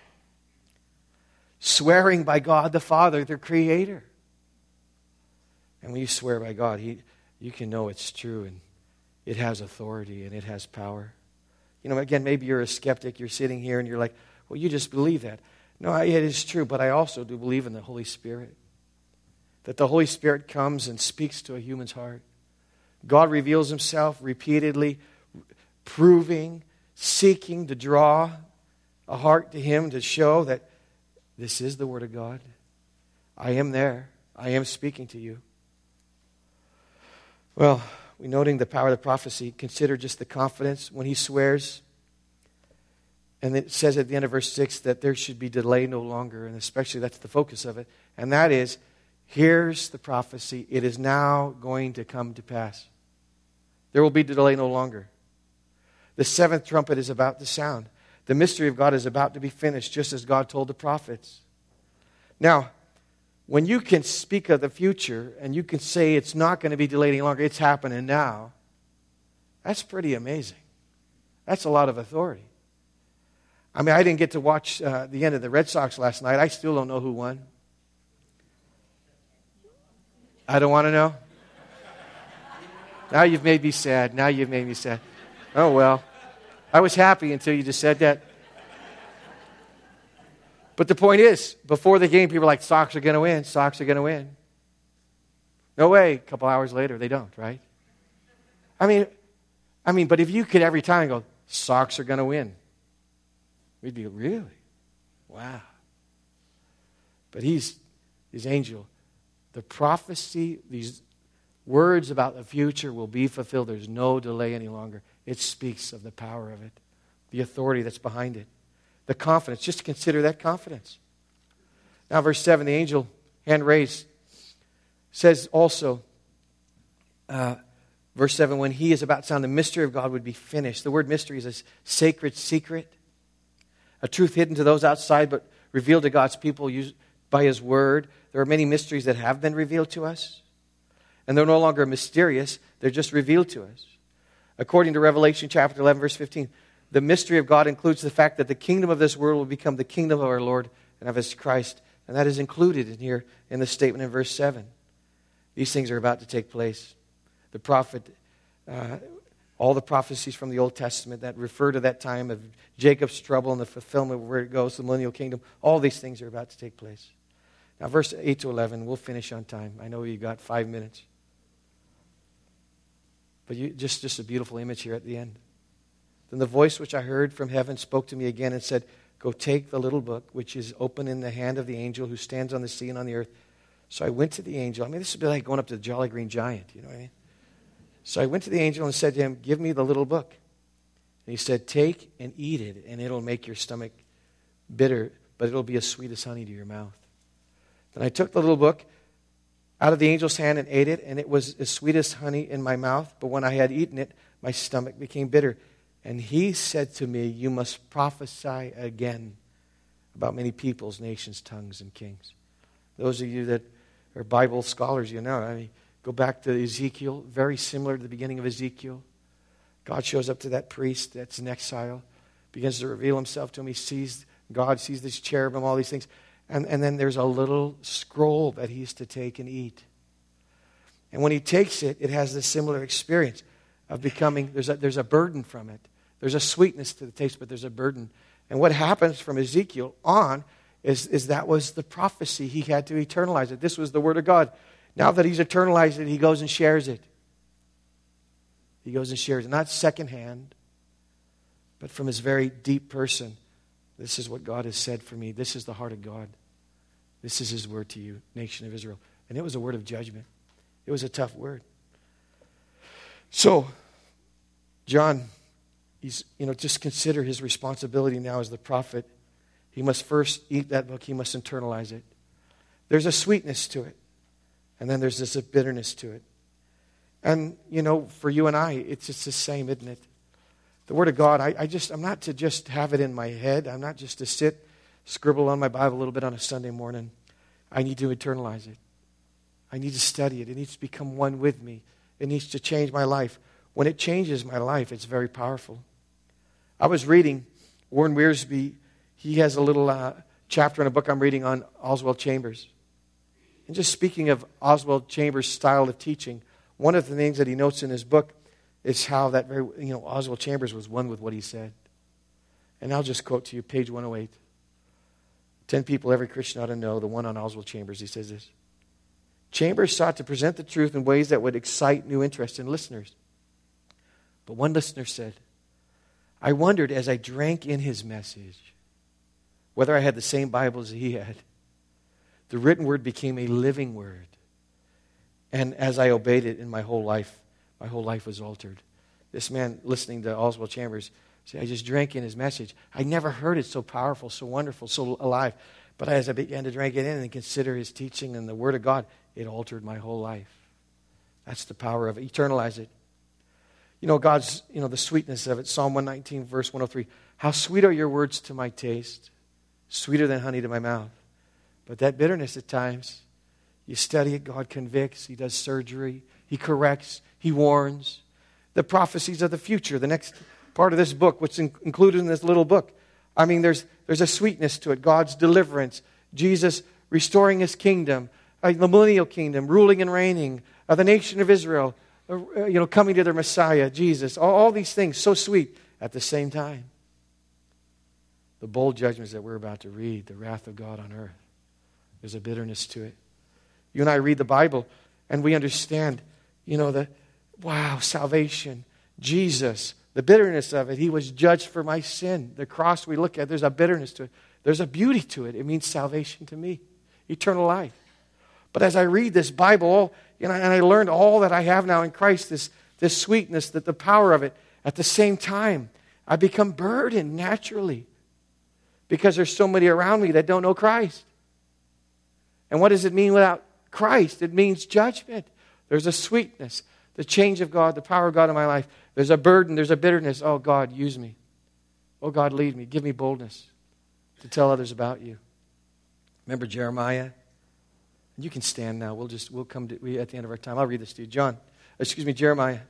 Swearing by God the Father, the Creator. And when you swear by God, he, you can know it's true and it has authority and it has power. You know, again, maybe you're a skeptic. You're sitting here and you're like, well, you just believe that. No, it is true, but I also do believe in the Holy Spirit. That the Holy Spirit comes and speaks to a human's heart. God reveals himself repeatedly, proving, seeking to draw a heart to him to show that this is the Word of God. I am there. I am speaking to you. Well, we noting the power of the prophecy, consider just the confidence when he swears. And it says at the end of verse six that there should be delay no longer, and especially that's the focus of it. And that is, here's the prophecy. It is now going to come to pass. There will be delay no longer. The seventh trumpet is about to sound. The mystery of God is about to be finished, just as God told the prophets. Now, when you can speak of the future and you can say it's not going to be delayed any longer, it's happening now, that's pretty amazing. That's a lot of authority. I mean, I didn't get to watch uh, the end of the Red Sox last night. I still don't know who won. I don't want to know. Now you've made me sad. Now you've made me sad. Oh, well. I was happy until you just said that. But the point is, before the game, people are like, Sox are going to win. Sox are going to win. No way. A couple hours later, they don't, right? I mean, I mean, but if you could every time go, Sox are going to win, we'd be, really? Wow. But he's, his angel, the prophecy, these words about the future will be fulfilled. There's no delay any longer. It speaks of the power of it, the authority that's behind it. The confidence. Just consider that confidence. Now, verse seven, the angel, hand raised, says also, uh, verse seven, when he is about to sound, the mystery of God would be finished. The word mystery is a sacred secret, a truth hidden to those outside but revealed to God's people used by His Word. There are many mysteries that have been revealed to us, and they're no longer mysterious. They're just revealed to us. According to Revelation chapter eleven, verse fifteen, the mystery of God includes the fact that the kingdom of this world will become the kingdom of our Lord and of His Christ. And that is included in here in the statement in verse seven. These things are about to take place. The prophet, uh, all the prophecies from the Old Testament that refer to that time of Jacob's trouble and the fulfillment of where it goes, the millennial kingdom, all these things are about to take place. Now, verse eight to eleven, we'll finish on time. I know you got five minutes. But you, just, just a beautiful image here at the end. Then the voice which I heard from heaven spoke to me again and said, go take the little book, which is open in the hand of the angel who stands on the sea and on the earth. So I went to the angel. I mean, this would be like going up to the Jolly Green Giant, you know what I mean? So I went to the angel and said to him, give me the little book. And he said, take and eat it, and it'll make your stomach bitter, but it'll be as sweet as honey to your mouth. Then I took the little book out of the angel's hand and ate it, and it was as sweet as honey in my mouth. But when I had eaten it, my stomach became bitter. And he said to me, you must prophesy again about many peoples, nations, tongues, and kings. Those of you that are Bible scholars, you know, I mean, go back to Ezekiel, very similar to the beginning of Ezekiel. God shows up to that priest that's in exile, begins to reveal himself to him. He sees God, sees this cherubim, all these things. And, and then there's a little scroll that he's to take and eat. And when he takes it, it has this similar experience of becoming, there's a, there's a burden from it. There's a sweetness to the taste, but there's a burden. And what happens from Ezekiel on is, is that was the prophecy. He had to eternalize it. This was the Word of God. Now that he's eternalized it, he goes and shares it. He goes and shares it. Not secondhand, but from his very deep person. This is what God has said for me. This is the heart of God. This is His word to you, nation of Israel. And it was a word of judgment. It was a tough word. So, John, he's, you know, just consider his responsibility now as the prophet. He must first eat that book. He must internalize it. There's a sweetness to it. And then there's this a bitterness to it. And, you know, for you and I, it's just the same, isn't it? The Word of God, I, I just, I'm not to just have it in my head. I'm not just to sit, scribble on my Bible a little bit on a Sunday morning. I need to internalize it. I need to study it. It needs to become one with me. It needs to change my life. When it changes my life, it's very powerful. I was reading Warren Wiersbe. He has a little uh, chapter in a book I'm reading on Oswald Chambers. And just speaking of Oswald Chambers' style of teaching, one of the things that he notes in his book is how that very, you know, Oswald Chambers was one with what he said. And I'll just quote to you, page one oh eight. Ten people every Christian ought to know, the one on Oswald Chambers. He says this. Chambers sought to present the truth in ways that would excite new interest in listeners. But one listener said, I wondered as I drank in his message whether I had the same Bible as he had. The written word became a living word. And as I obeyed it in my whole life, my whole life was altered. This man listening to Oswald Chambers said, I just drank in his message. I never heard it so powerful, so wonderful, so alive. But as I began to drink it in and consider his teaching and the Word of God, it altered my whole life. That's the power of it. Eternalize it. You know, God's, you know, the sweetness of it. Psalm one nineteen, verse one oh three. How sweet are your words to my taste, sweeter than honey to my mouth. But that bitterness at times, you study it, God convicts, He does surgery, He corrects, He warns. The prophecies of the future, the next part of this book, what's in, included in this little book. I mean, there's there's a sweetness to it. God's deliverance, Jesus restoring His kingdom, uh, the millennial kingdom, ruling and reigning, uh, the nation of Israel, uh, you know, coming to their Messiah, Jesus. All, all these things, so sweet at the same time. The bold judgments that we're about to read, the wrath of God on earth. There's a bitterness to it. You and I read the Bible and we understand, you know, the, wow, salvation, Jesus, the bitterness of it. He was judged for my sin. The cross we look at, there's a bitterness to it. There's a beauty to it. It means salvation to me, eternal life. But as I read this Bible, all, you know, and I learned all that I have now in Christ, this, this sweetness, that the power of it, at the same time, I become burdened naturally. because there's so many around me that don't know Christ. And what does it mean without Christ? It means judgment. There's a sweetness, the change of God, the power of God in my life. There's a burden, there's a bitterness. Oh, God, use me. Oh, God, lead me. Give me boldness to tell others about you. Remember Jeremiah? You can stand now. We'll just, we'll come to, we, at the end of our time. I'll read this to you. John, excuse me, Jeremiah.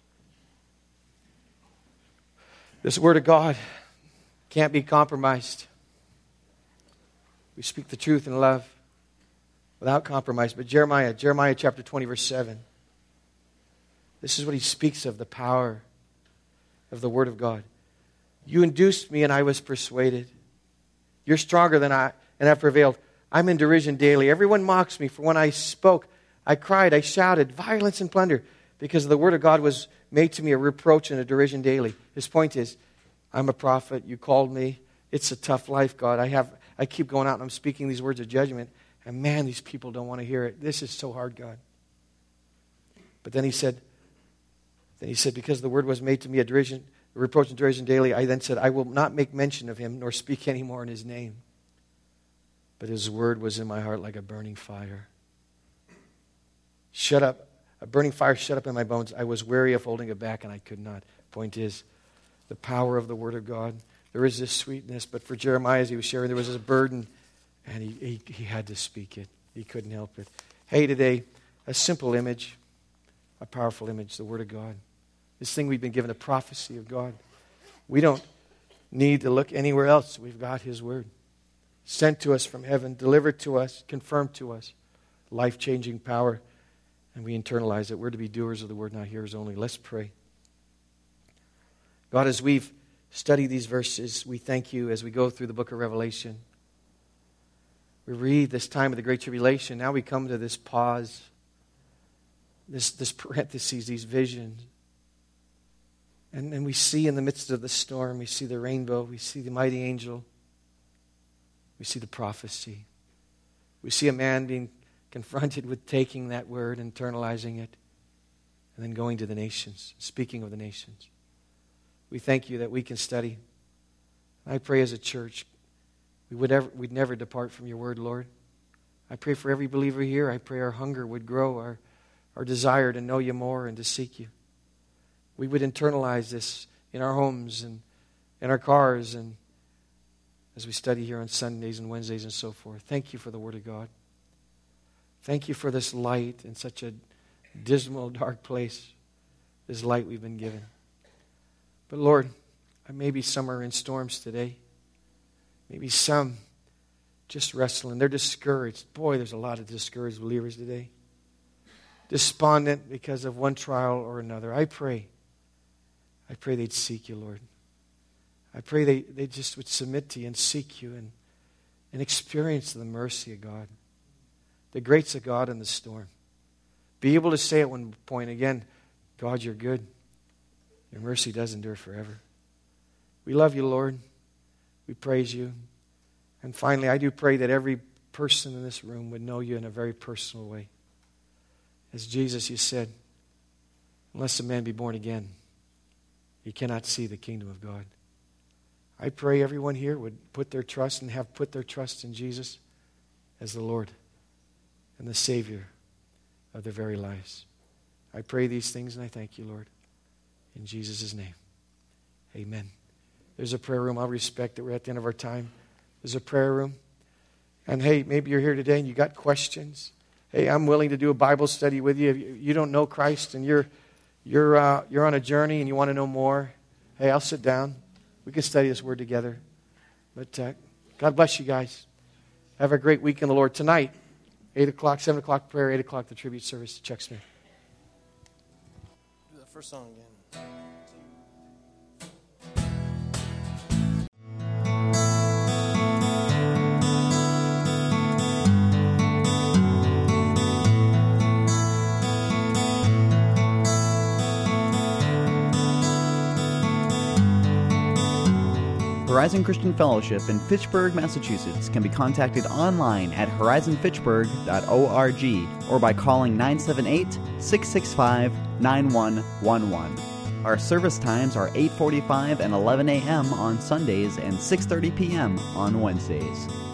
This word of God can't be compromised. We speak the truth in love without compromise. But Jeremiah, Jeremiah chapter twenty, verse seven. This is what he speaks of, the power of the word of God. You induced me and I was persuaded. You're stronger than I and have prevailed. I'm in derision daily. Everyone mocks me, for when I spoke, I cried, I shouted, violence and plunder, because the word of God was made to me a reproach and a derision daily. His point is, I'm a prophet. You called me. It's a tough life, God. I have. I keep going out and I'm speaking these words of judgment, and man, these people don't want to hear it. This is so hard, God. But then he said, then he said, because the word was made to me a derision, a reproach and derision daily, I then said, I will not make mention of him, nor speak any more in his name. But his word was in my heart like a burning fire. Shut up. A burning fire shut up in my bones. I was weary of holding it back, and I could not. Point is, the power of the word of God. There is this sweetness, but for Jeremiah, as he was sharing, there was this burden, and he, he, he had to speak it. He couldn't help it. Hey, today, a simple image, a powerful image, the word of God. This thing we've been given, a prophecy of God. We don't need to look anywhere else. We've got his word. Sent to us from heaven, delivered to us, confirmed to us. Life-changing power. And we internalize it. We're to be doers of the word, not hearers only. Let's pray. God, as we've studied these verses, we thank you as we go through the book of Revelation. We read this time of the Great Tribulation. Now we come to this pause, this, this parentheses, these visions. And, and we see in the midst of the storm, we see the rainbow, we see the mighty angel. We see the prophecy. We see a man being confronted with taking that word, internalizing it, and then going to the nations, speaking of the nations. We thank you that we can study. I pray as a church, we would ever, we'd never depart from your word, Lord. I pray for every believer here. I pray our hunger would grow, our, our desire to know you more and to seek you. We would internalize this in our homes and in our cars and as we study here on Sundays and Wednesdays and so forth. Thank you for the word of God. Thank you for this light in such a dismal, dark place, this light we've been given. But Lord, maybe some are in storms today. Maybe some just wrestling. They're discouraged. Boy, there's a lot of discouraged believers today. Despondent because of one trial or another. I pray. I pray they'd seek you, Lord. I pray they, they just would submit to you and seek you and, and experience the mercy of God. The grace of God in the storm. Be able to say at one point again, God, you're good. Your mercy does endure forever. We love you, Lord. We praise you. And finally, I do pray that every person in this room would know you in a very personal way. As Jesus, you said, unless a man be born again, he cannot see the kingdom of God. I pray everyone here would put their trust and have put their trust in Jesus as the Lord and the Savior of their very lives. I pray these things and I thank you, Lord. In Jesus' name, amen. There's a prayer room. I'll respect that we're at the end of our time. There's a prayer room. And hey, maybe you're here today and you got questions. Hey, I'm willing to do a Bible study with you. If you don't know Christ and you're, you're, uh, you're on a journey and you want to know more, hey, I'll sit down. We can study this word together. But uh, God bless you guys. Have a great week in the Lord. Tonight, eight o'clock, seven o'clock prayer, eight o'clock the tribute service to Chuck Smith. Do the first song again. Horizon Christian Fellowship in Fitchburg, Massachusetts can be contacted online at horizon fitchburg dot org or by calling nine seven eight, six six five, nine one one one. Our service times are eight forty-five and eleven a.m. on Sundays and six thirty p.m. on Wednesdays.